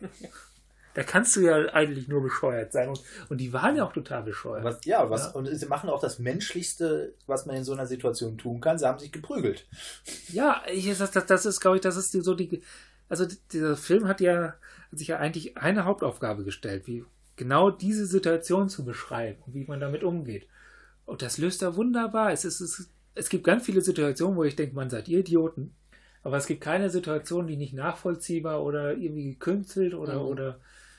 Da kannst du ja eigentlich nur bescheuert sein. Und, und die waren ja auch total bescheuert. Was, ja, was, Ja. und sie machen auch das Menschlichste, was man in so einer Situation tun kann. Sie haben sich geprügelt. Ja, ich, das, das, das ist, glaube ich, das ist die, so die. Also dieser Film hat ja hat sich ja eigentlich eine Hauptaufgabe gestellt, wie genau diese Situation zu beschreiben und wie man damit umgeht. Und das löst er wunderbar. Es, ist, es, es gibt ganz viele Situationen, wo ich denke, man seid ihr Idioten. Aber es gibt keine Situation, die nicht nachvollziehbar oder irgendwie gekünstelt oder, Mhm. oder,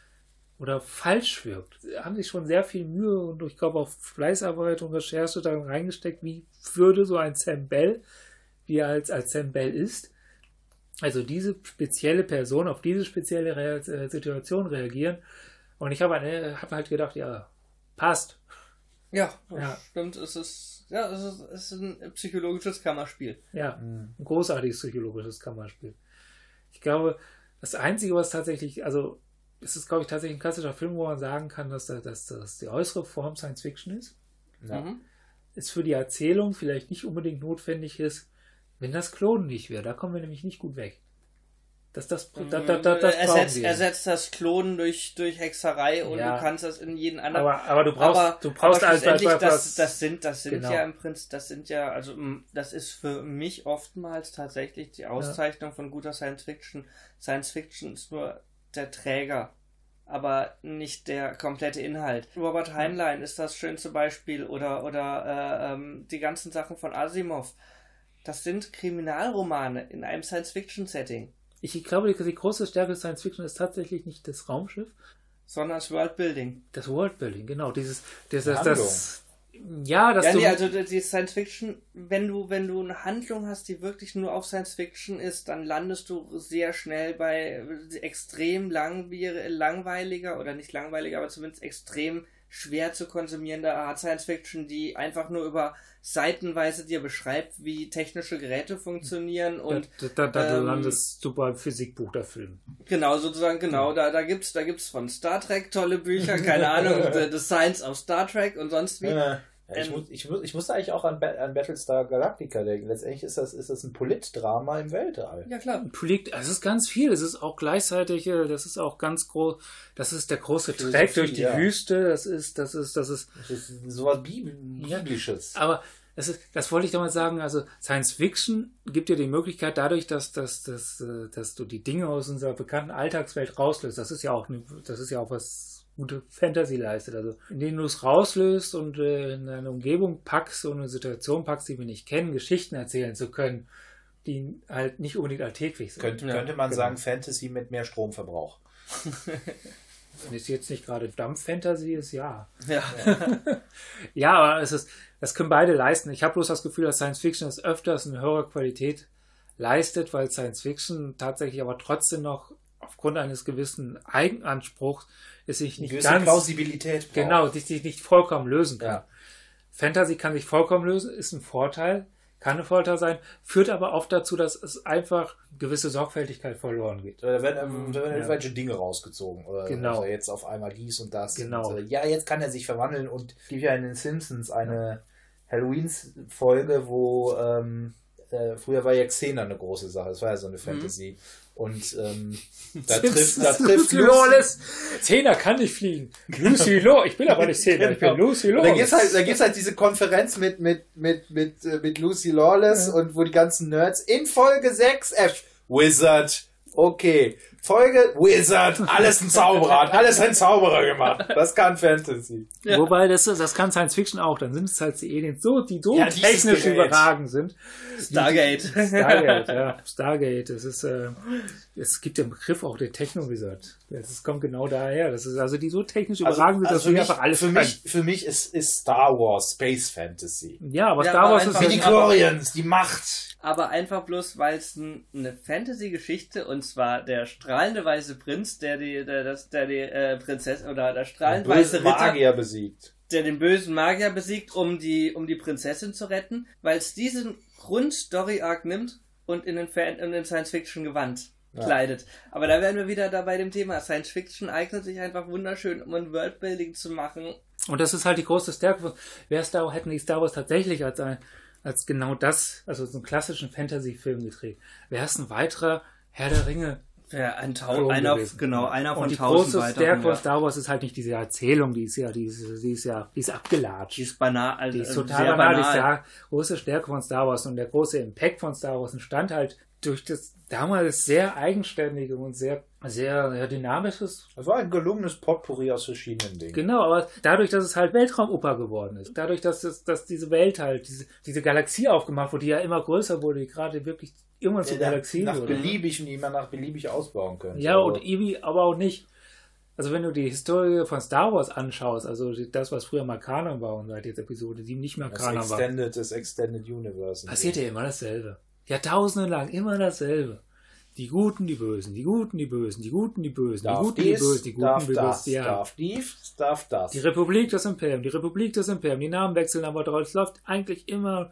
oder falsch wirkt. Da haben sich schon sehr viel Mühe und ich glaube auch Fleißarbeit und Recherche da reingesteckt, wie würde so ein Sam Bell, wie er als, als Sam Bell ist, also diese spezielle Person auf diese spezielle Re äh, Situation reagieren. Und ich habe eine- habe halt gedacht, ja, passt. Ja, Ja. stimmt. Es ist, ja, es ist, es ist ein psychologisches Kammerspiel. Ja, ein großartiges psychologisches Kammerspiel. Ich glaube, das Einzige, was tatsächlich, also es ist, glaube ich, tatsächlich ein klassischer Film, wo man sagen kann, dass, da- dass, dass die äußere Form Science Fiction ist. Ja. Mhm. Es für die Erzählung vielleicht nicht unbedingt notwendig ist, wenn das Klonen nicht wäre. Da kommen wir nämlich nicht gut weg. Das, das, da, da, da, das brauchen ersetzt, wir. ersetzt das Klonen durch, durch Hexerei und Ja. du kannst das in jeden anderen. aber, aber du brauchst, aber, du brauchst aber als, als, schlussendlich, als, das, das sind, das sind Genau. ja im Prinzip, das sind ja, also m, das ist für mich oftmals tatsächlich die Auszeichnung von guter Science Fiction. Science Fiction ist nur der Träger, aber nicht der komplette Inhalt. Robert Heinlein ist das schönste Beispiel oder, oder äh, ähm, die ganzen Sachen von Asimov. Das sind Kriminalromane in einem Science-Fiction-Setting, Ich glaube, die, die große Stärke des Science Fiction ist tatsächlich nicht das Raumschiff, sondern das Worldbuilding. das Worldbuilding, genau. Dieses, das, Die das, das, ja, das Ja, du, nee, also die Science Fiction, wenn du, wenn du eine Handlung hast, die wirklich nur auf Science Fiction ist, dann landest du sehr schnell bei extrem langwier- langweiliger oder nicht langweiliger, aber zumindest extrem schwer zu konsumierender Art Science Fiction, die einfach nur über seitenweise dir beschreibt, wie technische Geräte funktionieren und da, da, da ähm, du landest du beim Physikbuch der Film. genau, sozusagen, genau, da, da gibt's, da gibt's von Star Trek tolle Bücher, keine Ahnung, The, The Science of Star Trek und sonst wie. Ja, ich, Ähm, muss, ich, muss, ich musste eigentlich auch an, Ba- an Battlestar Galactica denken. Letztendlich ist das, ist das ein Politdrama im Weltall. Ja, klar. Liegt, es ist ganz viel. Es ist auch gleichzeitig, äh, das ist auch ganz groß, das ist der große Philosophie, Track durch die ja. Wüste. Das ist, das ist, das ist, Das ist sowas Bibel- Biblisches. aber das ist, das wollte ich damit sagen. Also Science Fiction gibt dir die Möglichkeit dadurch, dass, dass, dass, äh, dass du die Dinge aus unserer bekannten Alltagswelt rauslöst. Das ist ja auch, eine, das ist ja auch was gute Fantasy leistet. Also indem du es rauslöst und äh, in eine Umgebung packst, so eine Situation packst, die wir nicht kennen, Geschichten erzählen zu können, die halt nicht unbedingt alltäglich sind. Könnte, Ja, könnte man genau. sagen, Fantasy mit mehr Stromverbrauch. Wenn es jetzt nicht gerade Dampf-Fantasy ist, ja. Ja. Ja, aber es ist, das können beide leisten. Ich habe bloß das Gefühl, dass Science Fiction es öfters eine höhere Qualität leistet, weil Science Fiction tatsächlich aber trotzdem noch aufgrund eines gewissen Eigenanspruchs es sich nicht Gewisse ganz Plausibilität braucht. genau, sich sich nicht vollkommen lösen kann. Ja. Fantasy kann sich vollkommen lösen, ist ein Vorteil, kann eine Folter sein, führt aber oft dazu, dass es einfach gewisse Sorgfältigkeit verloren geht. Da werden, da werden Ja. irgendwelche Dinge rausgezogen. Oder Genau. also jetzt auf einmal dies und das. Genau. Und, äh, ja, jetzt kann er sich verwandeln. Und es gibt ja in den Simpsons eine Halloween-Folge, wo ähm, äh, früher war ja Xena eine große Sache. Das war ja so eine Fantasy. Und ähm, da trifft, da trifft Lucy Lawless. Xena kann nicht fliegen. Lucy Lawless. Ich bin aber nicht Xena, ich bin Genau. Lucy Und da Lawless. gibt's halt, da gibt's halt diese Konferenz mit, mit, mit, mit, äh, mit Lucy Lawless Ja. und wo die ganzen Nerds in Folge sechs F Wizard. Okay. Folge Wizard. Alles ein Zauberer. Hat alles ein Zauberer gemacht. Das kann Fantasy. Ja. Wobei, das, das kann Science Fiction auch. Dann sind es halt die Aliens, so, die so Ja, dieses technisch Gerät. überragend sind. Stargate. Stargate, ja. Stargate. Das ist, äh, es gibt den Begriff auch der Techno-Wizard. Das kommt genau daher. Das ist also die so technisch überragend sind, dass für wir mich, einfach alles für können. mich, für mich ist, ist Star Wars Space Fantasy. Ja, aber Ja, Star aber Wars ist einfach Wie ja die nicht- Glorians, die Macht. Aber einfach bloß, weil es ein, eine Fantasy-Geschichte, und zwar der strahlende weiße Prinz, der die, der, das, der die äh, Prinzessin, oder der strahlend weiße Böse Ritter, Magier besiegt. der den bösen Magier besiegt, um die, um die Prinzessin zu retten, weil es diesen Grund-Story-Arc nimmt und in den, Fan in den Science-Fiction-Gewand Ja. kleidet. Aber da wären wir wieder da bei dem Thema. Science-Fiction eignet sich einfach wunderschön, um ein Worldbuilding zu machen. Und das ist halt die große Stärke von, wer Star Wars, hätten die Star Wars tatsächlich als ein, als genau das, also so einen klassischen Fantasy-Film gedreht, wäre es ein weiterer Herr der Ringe. Ja, ein Tau Klon einer, gewesen. genau, einer von Und die tausend große weiteren. Stärke von Ja. Star Wars ist halt nicht diese Erzählung, die ist ja, die ist, die ist ja, die ist abgelatscht. Die ist banal, also Die ist äh, total sehr banal. Die banal. ist ja große Stärke von Star Wars und der große Impact von Star Wars entstand halt durch das damals sehr eigenständige und sehr, sehr ja, dynamisches. Das war ein gelungenes Potpourri aus verschiedenen Dingen. Genau, aber dadurch, dass es halt Weltraumoper geworden ist, dadurch, dass, es, dass diese Welt halt, diese, diese Galaxie aufgemacht wurde, die ja immer größer wurde, die gerade wirklich immer zur Ja, Galaxie nach wurde. beliebig und die man nach beliebig ausbauen könnte. Ja, Aber- und irgendwie aber auch nicht. Also wenn du die Historie von Star Wars anschaust, also das, was früher mal Kanon war und seit jetzt Episode sieben nicht mehr das Kanon war, Extended, das Extended Universe. passiert ja immer dasselbe. Jahrtausende lang immer dasselbe. Die Guten, die Bösen, die Guten, die Bösen, die Guten, die Bösen, die Darf Guten, die dies, Bösen, die Guten, darf die das, Bösen. Ja. darf dies, darf das. Die Republik, das Imperium, die Republik, das Imperium, die Namen wechseln, aber es läuft eigentlich immer.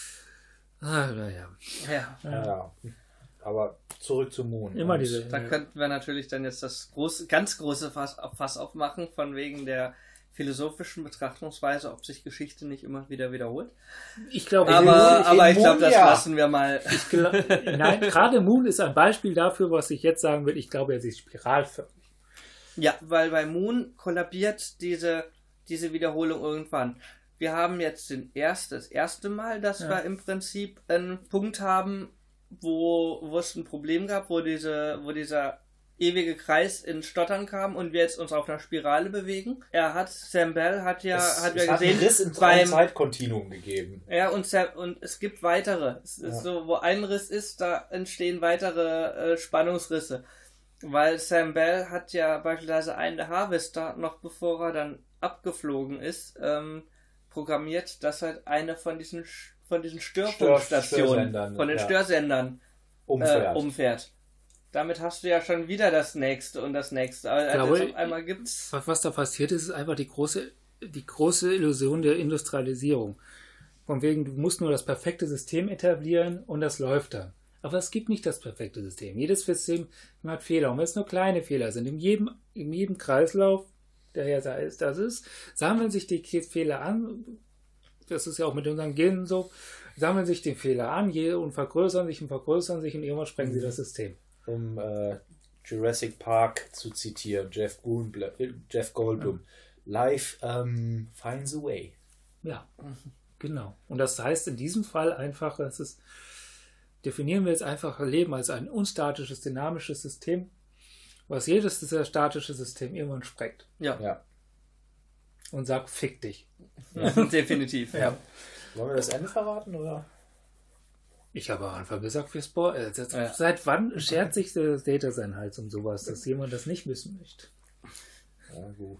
Ah, naja. Ja. ja, ja. Aber zurück zum Moon. Immer Und diese. Da könnten wir natürlich dann jetzt das große, ganz große Fass, Fass aufmachen, von wegen der philosophischen Betrachtungsweise, ob sich Geschichte nicht immer wieder wiederholt. Ich glaube, Aber, Moon- aber in ich glaube, Moon, das ja. lassen wir mal. ich gla- nein, gerade Moon ist ein Beispiel dafür, was ich jetzt sagen will. Ich glaube, er ist spiralförmig. Ja, weil bei Moon kollabiert diese, diese Wiederholung irgendwann. Wir haben jetzt den erst, das erste Mal, dass Ja. wir im Prinzip einen Punkt haben, wo, wo es ein Problem gab, wo diese, wo dieser ewige Kreis in Stottern kam und wir jetzt uns auf einer Spirale bewegen. Er hat, Sam Bell hat ja, es, hat es ja hat gesehen, einen Riss im beim, Zeitkontinuum gegeben. ja, und, Sam, und es gibt weitere. Es ist Ja. so, wo ein Riss ist, da entstehen weitere äh, Spannungsrisse. Weil Sam Bell hat ja beispielsweise einen der Harvester, noch bevor er dann abgeflogen ist, ähm, programmiert, dass halt eine von diesen, Sch- von diesen Störfunkstationen, Störsendern, von den ja. Störsendern Umfährt. Äh, umfährt. Damit hast du ja schon wieder das nächste und das nächste. Aber glaube, also jetzt auf einmal gibt's. Was, was da passiert ist, ist einfach die große, die große Illusion der Industrialisierung. Von wegen, du musst nur das perfekte System etablieren und das läuft dann. Aber es gibt nicht das perfekte System. Jedes System hat Fehler. Und wenn es nur kleine Fehler sind, in jedem, in jedem Kreislauf, der ja da ist, das ist, sammeln sich die Fehler an. Das ist ja auch mit unseren Genen so. Sammeln sich die Fehler an und vergrößern sich und vergrößern sich und irgendwann sprengen sie das System. Um äh, Jurassic Park zu zitieren, Jeff, Goldblum, Jeff Goldblum. Life um, finds a way. Ja, genau. Und das heißt in diesem Fall einfach, dass es definieren wir jetzt einfach Leben als ein unstatisches, dynamisches System, was jedes dieser statische System irgendwann sprengt Ja, Ja. und sagt, fick dich. definitiv. Ja. Wollen wir das Ende verraten, oder? Ich habe am Anfang gesagt, wir spoilern. Äh, Ja. Seit wann schert sich der Data sein Hals um sowas, dass jemand das nicht wissen möchte? Ja, gut.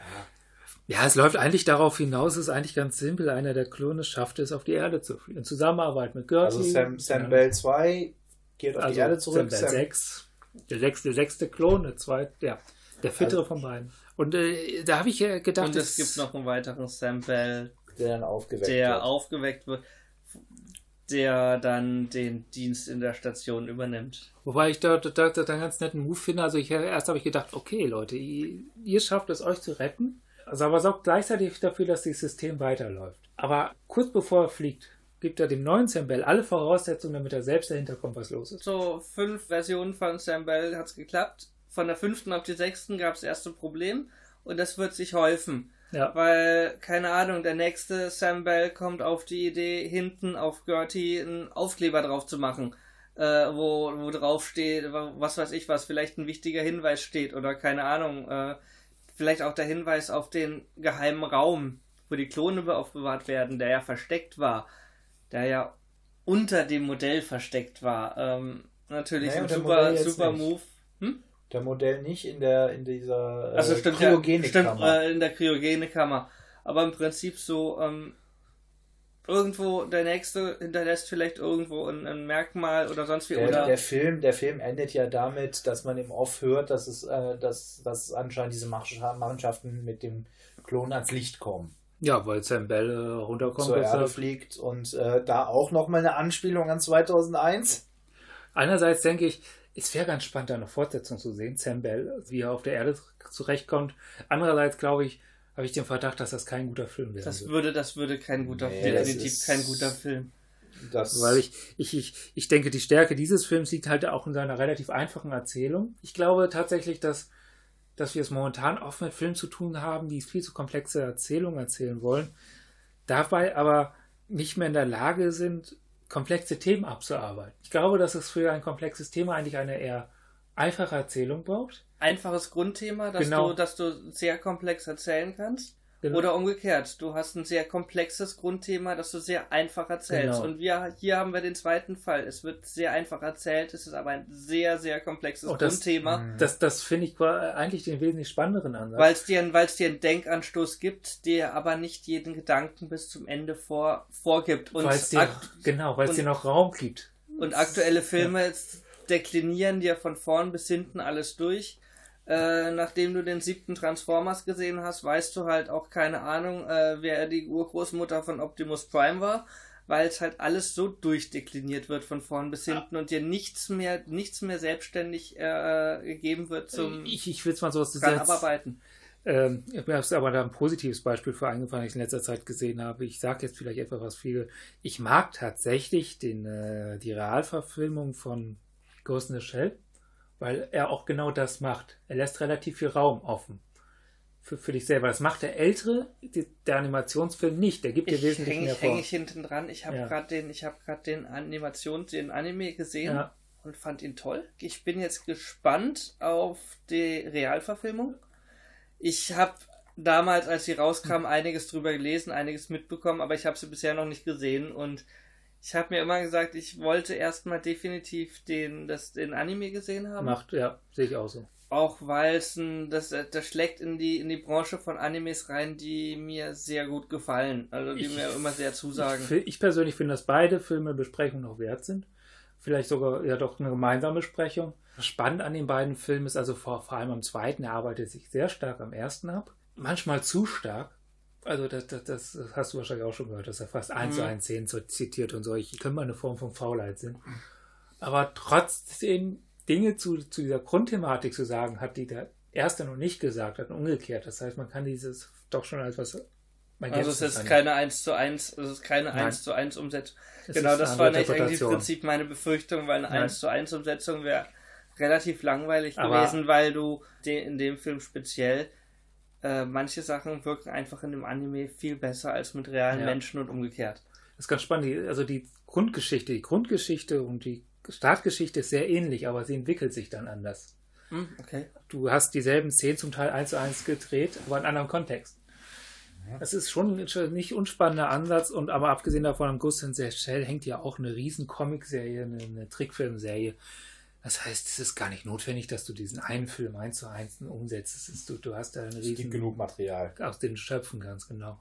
Ja, es läuft eigentlich darauf hinaus, es ist eigentlich ganz simpel. Einer der Klone schafft es, auf die Erde zu fliegen. In Zusammenarbeit mit Gertie. Also Sam, Sam Ja. Bell zwei geht auf Also die Erde zurück. Sam Bell sechs. Der sechste, der sechste Klon, der zweite, ja, der fittere Also- von beiden. Und äh, da habe ich äh, gedacht, Und es gibt noch einen weiteren Sam Bell, der dann aufgeweckt der wird. aufgeweckt wird. der dann den Dienst in der Station übernimmt. Wobei ich da, da, da einen ganz netten Move finde. Also ich, erst habe ich gedacht, okay Leute, ihr, ihr schafft es, euch zu retten, also aber sorgt gleichzeitig dafür, dass das System weiterläuft. Aber kurz bevor er fliegt, gibt er dem neuen Sam Bell alle Voraussetzungen, damit er selbst dahinter kommt, was los ist. So fünf Versionen von Sam Bell hat es geklappt. Von der fünften auf die sechsten gab es das erste Problem und das wird sich häufen. Ja. Weil, keine Ahnung, der nächste Sam Bell kommt auf die Idee, hinten auf Gertie einen Aufkleber drauf zu machen, äh, wo, wo drauf steht, was weiß ich was, vielleicht ein wichtiger Hinweis steht oder keine Ahnung, äh, vielleicht auch der Hinweis auf den geheimen Raum, wo die Klone aufbewahrt werden, der ja versteckt war, der ja unter dem Modell versteckt war. Ähm, natürlich naja, ein super, super nicht. Move. Hm? Der Modell nicht in der in dieser äh, also stimmt, Kryogenikkammer. Ja, stimmt, äh, in der Kryogenikkammer. Aber im Prinzip so, ähm, irgendwo der nächste hinterlässt vielleicht irgendwo ein, ein Merkmal oder sonst wie. Der, oder der Film, der Film endet ja damit, dass man im Off hört, dass es, äh, dass, dass anscheinend diese Mannschaften mit dem Klon ans Licht kommen. Ja, weil Sam Bell äh, runterkommt. Zur Erde fliegt und äh, da auch nochmal eine Anspielung an zweitausendeins. Einerseits denke ich, es wäre ganz spannend, da eine Fortsetzung zu sehen, Sam Bell, wie er auf der Erde zurechtkommt. Andererseits glaube ich, habe ich den Verdacht, dass das kein guter Film wäre. Das würde, das würde kein guter Nee, Film, das definitiv ist- kein guter Film. Das Weil ich, ich, ich, ich denke, die Stärke dieses Films liegt halt auch in seiner relativ einfachen Erzählung. Ich glaube tatsächlich, dass, dass wir es momentan oft mit Filmen zu tun haben, die viel zu komplexe Erzählungen erzählen wollen, dabei aber nicht mehr in der Lage sind, komplexe Themen abzuarbeiten. Ich glaube, dass es für ein komplexes Thema eigentlich eine eher einfache Erzählung braucht. Einfaches Grundthema, dass Genau. du, dass du sehr komplex erzählen kannst. Genau. Oder umgekehrt, du hast ein sehr komplexes Grundthema, das du sehr einfach erzählst. Genau. Und wir, hier haben wir den zweiten Fall. Es wird sehr einfach erzählt, es ist aber ein sehr, sehr komplexes Oh, das- Grundthema, Das, das finde ich war eigentlich den wesentlich spannenderen Ansatz. weil es dir, weil es dir einen Denkanstoß gibt, der aber nicht jeden Gedanken bis zum Ende vor, vorgibt. Und, Weil es dir, akt genau, weil es und- dir noch Raum gibt. und aktuelle Filme deklinieren dir von vorn bis hinten alles durch. Äh, nachdem du den siebten Transformers gesehen hast, weißt du halt auch keine Ahnung, äh, wer die Urgroßmutter von Optimus Prime war, weil es halt alles so durchdekliniert wird von vorn bis hinten und dir nichts mehr, nichts mehr selbstständig äh, gegeben wird zum Ich, ich will es mal so dran setzen. abarbeiten. Ähm, mir ist aber da ein positives Beispiel für eingefallen, das ich in letzter Zeit gesehen habe. Ich sage jetzt vielleicht etwas, was viele. Ich mag tatsächlich den, äh, die Realverfilmung von Ghost in the Shell, weil er auch genau das macht. Er lässt relativ viel Raum offen für, für dich selber. Das macht der ältere, die, der Animationsfilm nicht. Der gibt dir Ich wesentlich hänge mehr ich, häng vor. ich hinten dran. Ich habe Ja. gerade den, ich habe gerade den Animations, den Anime gesehen. Ja. Und fand ihn toll. Ich bin jetzt gespannt auf die Realverfilmung. Ich habe damals, als sie rauskam, einiges drüber gelesen, einiges mitbekommen, aber ich habe sie bisher noch nicht gesehen und ich habe mir immer gesagt, ich wollte erstmal definitiv den, das, den Anime gesehen haben. Macht, ja, sehe ich auch so. Auch weil es ein, das, das schlägt in die, in die Branche von Animes rein, die mir sehr gut gefallen. Also die Ich- mir immer sehr zusagen. Ich, fi- ich persönlich finde, dass beide Filme Besprechung noch wert sind. Vielleicht sogar ja doch eine gemeinsame Besprechung. Spannend an den beiden Filmen ist also vor, vor allem am zweiten, er arbeitet sich sehr stark am ersten ab. Manchmal zu stark. Also das, das, das hast du wahrscheinlich auch schon gehört, dass er fast eins zu eins Szenen so zitiert und so. Ich könnte mal eine Form von Faulheit sind. Aber trotzdem Dinge zu, zu dieser Grundthematik zu sagen, hat die der erste noch nicht gesagt hat und umgekehrt. Das heißt, man kann dieses doch schon als was Also es ist keine eins zu eins, es ist keine Nein. eins zu eins Umsetzung. Es Genau, ist das eine war andere nicht eigentlich im Interpretation. Prinzip meine Befürchtung, weil eine Nein. eins zu eins Umsetzung wäre relativ langweilig Aber- gewesen, weil du de in dem Film speziell äh, manche Sachen wirken einfach in dem Anime viel besser als mit realen Ja. Menschen und umgekehrt. Das ist ganz spannend. Die- Also die Grundgeschichte, die Grundgeschichte und die Startgeschichte ist sehr ähnlich, aber sie entwickelt sich dann anders. Hm, okay. Du hast dieselben Szenen zum Teil eins zu eins gedreht, aber in anderem Kontext. Das ist schon ein nicht unspannender Ansatz, und aber abgesehen davon, am Ghost in the Shell hängt ja auch eine riesen Comic-Serie, eine, eine Trickfilmserie. Das heißt, es ist gar nicht notwendig, dass du diesen einen Film eins zu eins umsetzt. Es ist, du, du hast da eine Es gibt riesen genug Material. aus den schöpfen kannst, genau.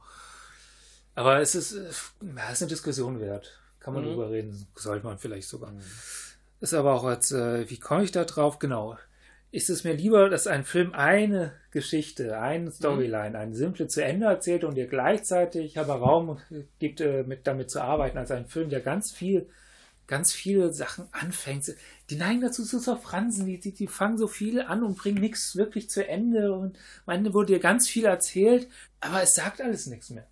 Aber es ist, äh, ja, es ist eine Diskussion wert. Kann man Mhm. drüber reden, sollte man vielleicht sogar. Ist aber auch als, äh, wie komme ich da drauf? Genau. ist es mir lieber, dass ein Film eine Geschichte, eine Storyline, eine simple zu Ende erzählt und dir gleichzeitig aber Raum gibt, äh, mit, damit zu arbeiten, als ein Film, der ganz viel, ganz viele Sachen anfängt. Die neigen dazu zu zerfransen, die, die, die fangen so viel an und bringen nichts wirklich zu Ende und am Ende wurde dir ganz viel erzählt, aber es sagt alles nichts mehr.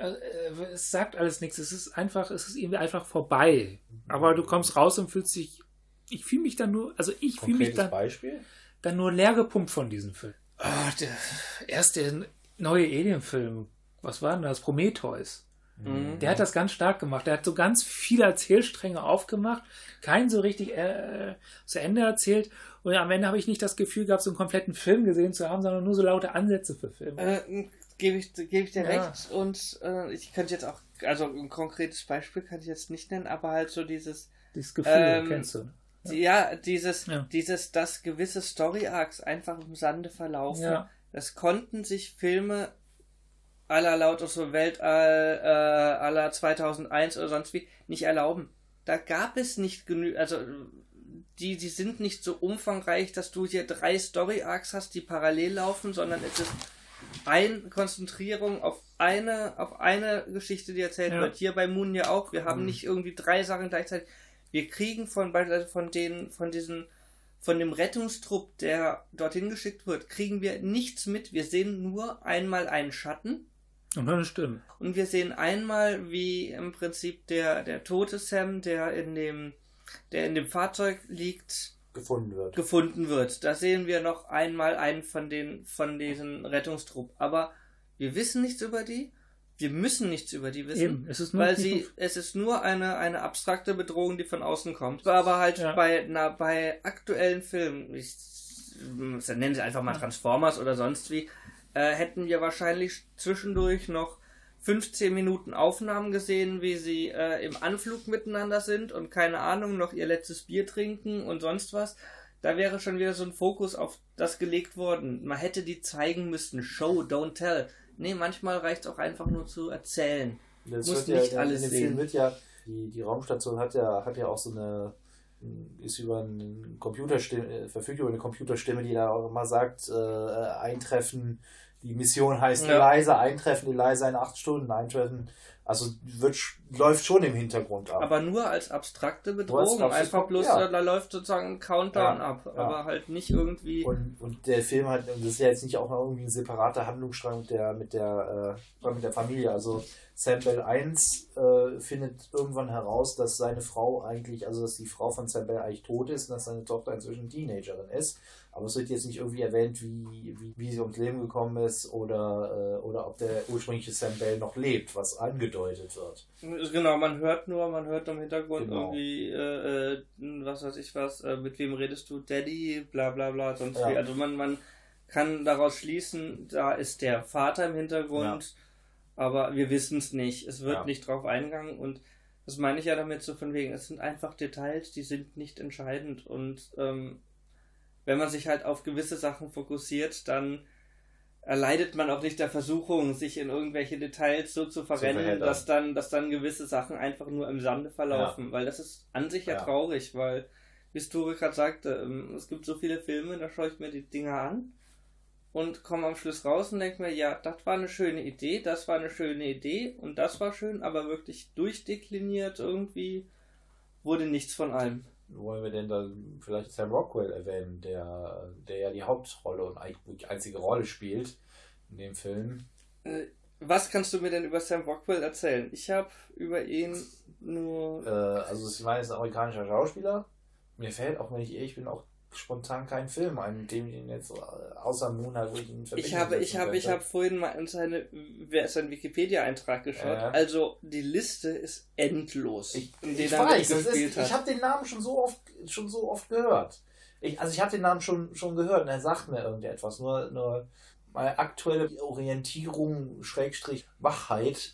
Es sagt alles nichts, es ist einfach, es ist irgendwie einfach vorbei. Aber du kommst raus und fühlst dich, ich fühle mich dann nur, also ich fühle mich dann, Beispiel? dann nur leer gepumpt von diesem Film. Oh, der erste neue Alien-Film, was war denn das? Prometheus. Mhm. Der hat das ganz stark gemacht. Der hat so ganz viele Erzählstränge aufgemacht, keinen so richtig äh, zu Ende erzählt. Und am Ende habe ich nicht das Gefühl gehabt, so einen kompletten Film gesehen zu haben, sondern nur so laute Ansätze für Filme. Äh, Gebe ich, geb ich dir Ja. recht. Und äh, ich könnte jetzt auch, also ein konkretes Beispiel kann ich jetzt nicht nennen, aber halt so dieses, Dieses Gefühl, Ähm, kennst du. die, ja, dieses, Ja. dieses, dass gewisse Story-Arcs einfach im Sande verlaufen. Ja. Das konnten sich Filme aller laut aus dem Weltall, äh, aller zweitausendeins oder sonst wie nicht erlauben. Da gab es nicht genügend, also die, die sind nicht so umfangreich, dass du hier drei Story-Arcs hast, die parallel laufen, sondern es ist eine Konzentrierung auf eine, auf eine Geschichte, die erzählt Ja. wird. Hier bei Moon ja auch. Wir haben Mhm. nicht irgendwie drei Sachen gleichzeitig. Wir kriegen von, also von den, von diesen, von dem Rettungstrupp, der dorthin geschickt wird, kriegen wir nichts mit. Wir sehen nur einmal einen Schatten. Und noch eine Stimme. Und wir sehen einmal, wie im Prinzip der, der tote Sam, der in dem, der in dem Fahrzeug liegt, gefunden wird. gefunden wird. Da sehen wir noch einmal einen von den, von diesen Rettungstrupp. Aber wir wissen nichts über die. Wir müssen nichts über die wissen. Eben, es ist nur weil nicht sie, nur- es ist nur eine, eine abstrakte Bedrohung, die von außen kommt. Aber halt Ja. bei, na, bei aktuellen Filmen, ich, ich nenne sie einfach mal Transformers oder sonst wie, äh, hätten wir wahrscheinlich zwischendurch noch fünfzehn Minuten Aufnahmen gesehen, wie sie äh, im Anflug miteinander sind und keine Ahnung, noch ihr letztes Bier trinken und sonst was. Da wäre schon wieder so ein Fokus auf das gelegt worden. Man hätte die zeigen müssen. Show, don't tell. Nee, manchmal reicht es auch einfach nur zu erzählen. Das Muss wird nicht ja, alles in dem sehen. Film wird ja, die, die Raumstation hat ja, hat ja auch so eine, ist über eine Computerstimme, verfügt über eine Computerstimme, die da auch immer sagt, äh, eintreffen, die Mission heißt Ja. leise, eintreffen, die leise in acht Stunden, eintreffen. Also wird, läuft schon im Hintergrund ab. Aber nur als abstrakte Nur Bedrohung. als Einfach abstrakte- bloß, ja. äh, da läuft sozusagen ein Countdown Ja, ab. ja. Aber halt nicht irgendwie. Und, und der Film hat, und das ist ja jetzt nicht auch noch irgendwie ein separater Handlungsstrang mit der, mit der, äh, mit der Familie. Also Sam Bell eins äh, findet irgendwann heraus, dass seine Frau eigentlich, also dass die Frau von Sam Bell eigentlich tot ist und dass seine Tochter inzwischen Teenagerin ist. Aber es wird jetzt nicht irgendwie erwähnt, wie, wie, wie sie ums Leben gekommen ist oder, äh, oder ob der ursprüngliche Sam Bell noch lebt, was angedeutet wird. Genau, man hört nur, man hört im Hintergrund Genau. irgendwie, äh, äh, was weiß ich was, äh, mit wem redest du, Daddy, bla bla bla, sonst Ja. wie. Also man, man kann daraus schließen, da ist der Vater im Hintergrund, aber wir wissen es nicht. Es wird Ja. nicht drauf eingegangen und das meine ich ja damit so von wegen, es sind einfach Details, die sind nicht entscheidend und ähm, wenn man sich halt auf gewisse Sachen fokussiert, dann erleidet man auch nicht der Versuchung, sich in irgendwelche Details so zu verrennen, verheddern. dass dann, dass dann gewisse Sachen einfach nur im Sande verlaufen. Weil das ist an sich ja, Ja. traurig, weil, wie es Tore gerade sagte, ähm, es gibt so viele Filme, da schaue ich mir die Dinger an und komme am Schluss raus und denke mir, ja, das war eine schöne Idee, das war eine schöne Idee und das war schön, aber wirklich durchdekliniert irgendwie wurde nichts von allem. Wollen wir denn da vielleicht Sam Rockwell erwähnen, der, der ja die Hauptrolle und eigentlich die einzige Rolle spielt in dem Film? Äh, Was kannst du mir denn über Sam Rockwell erzählen? Ich habe über ihn nur... Äh, also ich meine, er ist ein amerikanischer Schauspieler. Mir fällt, auch wenn ich ehrlich bin, auch spontan kein Film ein, mit dem ich ihn jetzt, äh, außer Moon halt, wo ich ihn in Verbindung Ich habe, ich setzen habe, ich könnte. habe vorhin mal in seine, wer seinen Wikipedia-Eintrag geschaut. Ja. Also die Liste ist endlos. Ich, in ich denen er weiß, das mitgespielt ist, hat. ich habe den Namen schon so oft, schon so oft gehört. Ich, also ich habe den Namen schon, schon gehört und er sagt mir irgendetwas. Nur, nur meine aktuelle Orientierung, Schrägstrich, Wachheit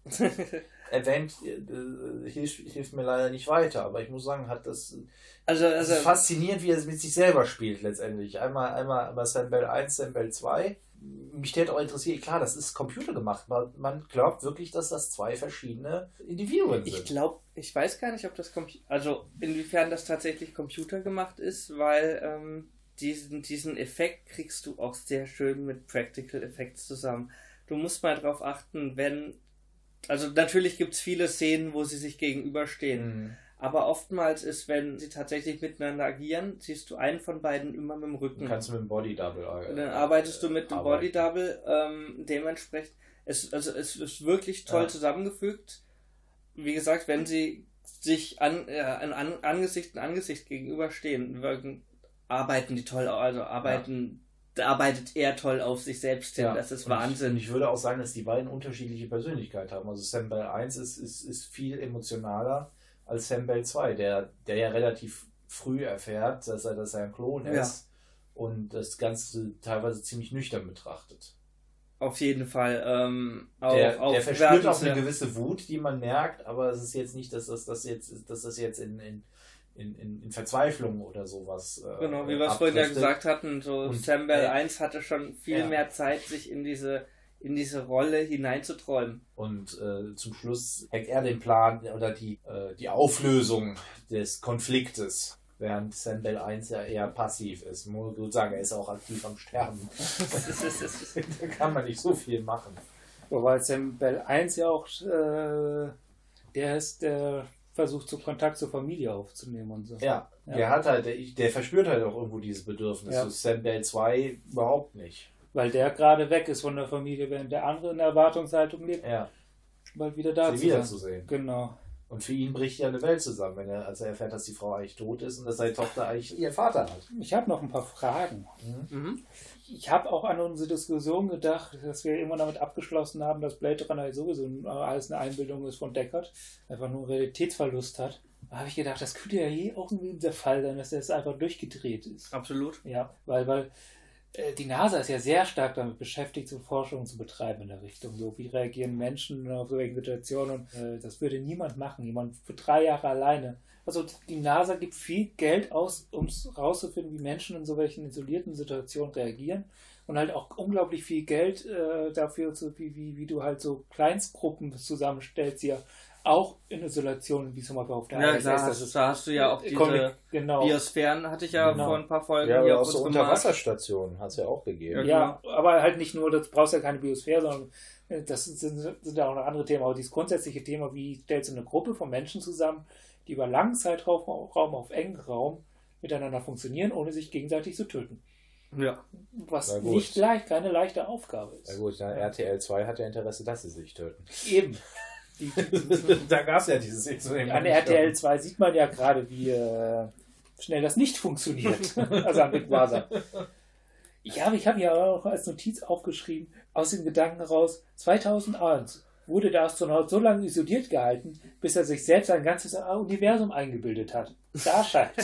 erwähnt, äh, hilft, hilft mir leider nicht weiter. Aber ich muss sagen, hat das, Also, es also ist faszinierend, wie er es mit sich selber spielt letztendlich. Einmal, einmal, einmal Sam Bell eins, Sam Bell zwei. Mich hätte auch interessiert, klar, das ist computergemacht, aber man glaubt wirklich, dass das zwei verschiedene Individuen ich sind. glaube, ich weiß gar nicht, ob das Computer, also inwiefern das tatsächlich computergemacht ist, weil ähm, diesen, diesen Effekt kriegst du auch sehr schön mit Practical Effects zusammen. Du musst mal drauf achten, wenn, also natürlich gibt es viele Szenen, wo sie sich gegenüberstehen, mhm. aber oftmals ist, wenn sie tatsächlich miteinander agieren, siehst du einen von beiden immer mit dem Rücken. Kannst du mit dem Body Double arbeiten. Dann arbeitest du mit dem Body Double, ähm, dementsprechend, es, also es ist wirklich toll ja. zusammengefügt. Wie gesagt, wenn sie sich an, äh, an, an Angesicht an Angesicht gegenüberstehen, wirken, arbeiten die toll, also arbeiten, ja. arbeitet er toll auf sich selbst hin, ja. das ist und Wahnsinn. Ich, ich würde auch sagen, dass die beiden unterschiedliche Persönlichkeit haben. Also Sam Bell eins ist, ist, ist viel emotionaler als Sam Bell zwei, der, der ja relativ früh erfährt, dass er, dass er ein Klon ist ja. und das Ganze teilweise ziemlich nüchtern betrachtet. Auf jeden Fall. Ähm, auch, der, auch der verspürt auch eine gewisse Wut, die man merkt, aber es ist jetzt nicht, dass das, das jetzt, dass das jetzt in, in, in, in Verzweiflung oder sowas. Äh, genau, wie wir es vorhin ja gesagt hatten, so und, Sam Bell äh, eins hatte schon viel ja. mehr Zeit, sich in diese, in diese Rolle hineinzuträumen. Und äh, zum Schluss hackt er den Plan oder die, äh, die Auflösung des Konfliktes. Während Sam Bell eins ja eher passiv ist. Man muss gut sagen, er ist auch aktiv am Sterben. Da kann man nicht so viel machen. Wobei Sam Bell eins ja auch äh, der ist, der versucht, so Kontakt zur Familie aufzunehmen und so. Ja, ja. der hat halt, der, der verspürt halt auch irgendwo dieses Bedürfnis. Ja. So Sam Bell zwei überhaupt nicht. Weil der gerade weg ist von der Familie, während der andere in der Erwartungshaltung lebt. Ja. Bald wieder da Sie zu wiederzusehen. Genau. Und für ihn bricht ja eine Welt zusammen, wenn er, als er erfährt, dass die Frau eigentlich tot ist und dass seine Tochter eigentlich ihr Vater hat. Ich habe noch ein paar Fragen. Mhm. Ich habe auch an unsere Diskussion gedacht, dass wir irgendwann damit abgeschlossen haben, dass Blade Runner sowieso alles eine Einbildung ist von Deckard, einfach nur einen Realitätsverlust hat. Da habe ich gedacht, das könnte ja hier irgendwie der Fall sein, dass er es einfach durchgedreht ist. Absolut. Ja, weil, weil die NASA ist ja sehr stark damit beschäftigt, so Forschung zu betreiben in der Richtung. So, wie reagieren Menschen auf solche Situationen? Und äh, das würde niemand machen. Jemand für drei Jahre alleine. Also die NASA gibt viel Geld aus, um rauszufinden, wie Menschen in so welchen isolierten Situationen reagieren. Und halt auch unglaublich viel Geld äh, dafür, so wie, wie, wie du halt so Kleinstgruppen zusammenstellst, die ja auch in Isolation, wie zum Beispiel auf der ja, I S S. Da, das ist, da hast du ja auch diese Comic, genau. Biosphären, hatte ich ja genau. vor ein paar Folgen. Ja, aber auch so Unterwasserstationen hat es ja auch gegeben. Ja, ja, aber halt nicht nur, das brauchst ja keine Biosphäre, sondern das sind, sind ja auch noch andere Themen. Aber dieses grundsätzliche Thema, wie stellst du eine Gruppe von Menschen zusammen, die über langen Zeitraum auf engen Raum miteinander funktionieren, ohne sich gegenseitig zu töten. Ja. Was nicht leicht, keine leichte Aufgabe ist. Na gut, ja. R T L zwei hat ja Interesse, dass sie sich töten. Eben. Die, die, da gab es ja dieses Experiment. An R T L zwei sieht man ja gerade, wie äh, schnell das nicht funktioniert. Also an Big Brother. Ich habe ich hab ja auch als Notiz aufgeschrieben, aus dem Gedanken heraus, zweitausendeins wurde der Astronaut so lange isoliert gehalten, bis er sich selbst ein ganzes Universum eingebildet hat. Da scheint.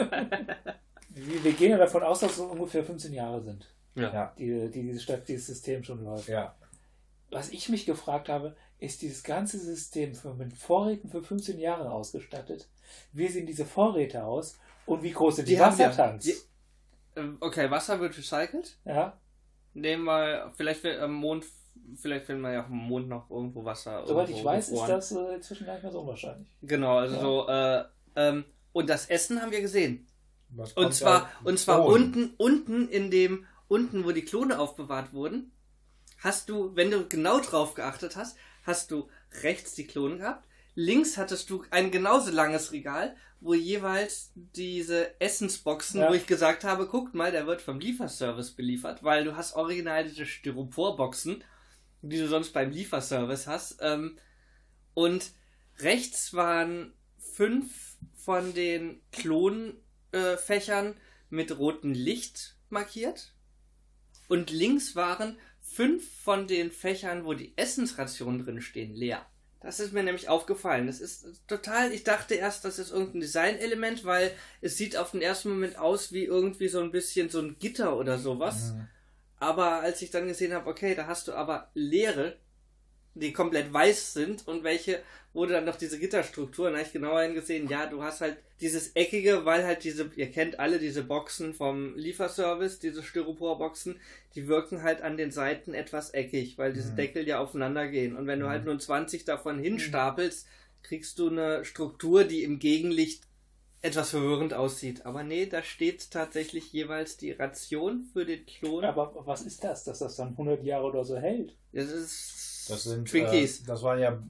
wir, wir gehen ja davon aus, dass es so ungefähr fünfzehn Jahre sind, ja. die, die diese Stadt, dieses System schon läuft. Ja. Was ich mich gefragt habe, ist dieses ganze System für, mit Vorräten für fünfzehn Jahre ausgestattet? Wie sehen diese Vorräte aus? Und wie groß sind die, die Wassertanks? Ja, die, okay, Wasser wird recycelt. Ja. Nehmen wir, vielleicht wird am Mond, vielleicht finden wir ja auf dem Mond noch irgendwo Wasser. Soweit ich weiß, gefroren. Ist das äh, inzwischen gar nicht mehr so unwahrscheinlich. Genau, also ja. so, äh, ähm, und das Essen haben wir gesehen. Und zwar, und zwar unten, unten in dem, unten, wo die Klone aufbewahrt wurden, hast du, wenn du genau drauf geachtet hast, hast du rechts die Klone gehabt, links hattest du ein genauso langes Regal, wo jeweils diese Essensboxen, ja. wo ich gesagt habe, guckt mal, der wird vom Lieferservice beliefert, weil du hast original diese Styroporboxen, die du sonst beim Lieferservice hast. Ähm, und rechts waren fünf von den Klonfächern äh, mit rotem Licht markiert und links waren fünf von den Fächern, wo die Essensrationen drin stehen, leer. Das ist mir nämlich aufgefallen. Das ist total, ich dachte erst, das ist irgendein Designelement, weil es sieht auf den ersten Moment aus wie irgendwie so ein bisschen so ein Gitter oder sowas. Mhm. Aber als ich dann gesehen habe, okay, da hast du aber leere, die komplett weiß sind und welche, wo du dann noch diese Gitterstruktur, und da habe ich genauer hingesehen, ja, du hast halt dieses Eckige, weil halt diese, ihr kennt alle diese Boxen vom Lieferservice, diese Styroporboxen, die wirken halt an den Seiten etwas eckig, weil diese mhm. Deckel ja aufeinander gehen. Und wenn du mhm. halt nur zwanzig davon hinstapelst, kriegst du eine Struktur, die im Gegenlicht etwas verwirrend aussieht. Aber nee, da steht tatsächlich jeweils die Ration für den Klon. Aber was ist das, dass das dann hundert Jahre oder so hält? Das ist Das sind Twinkies. Äh, das waren ja.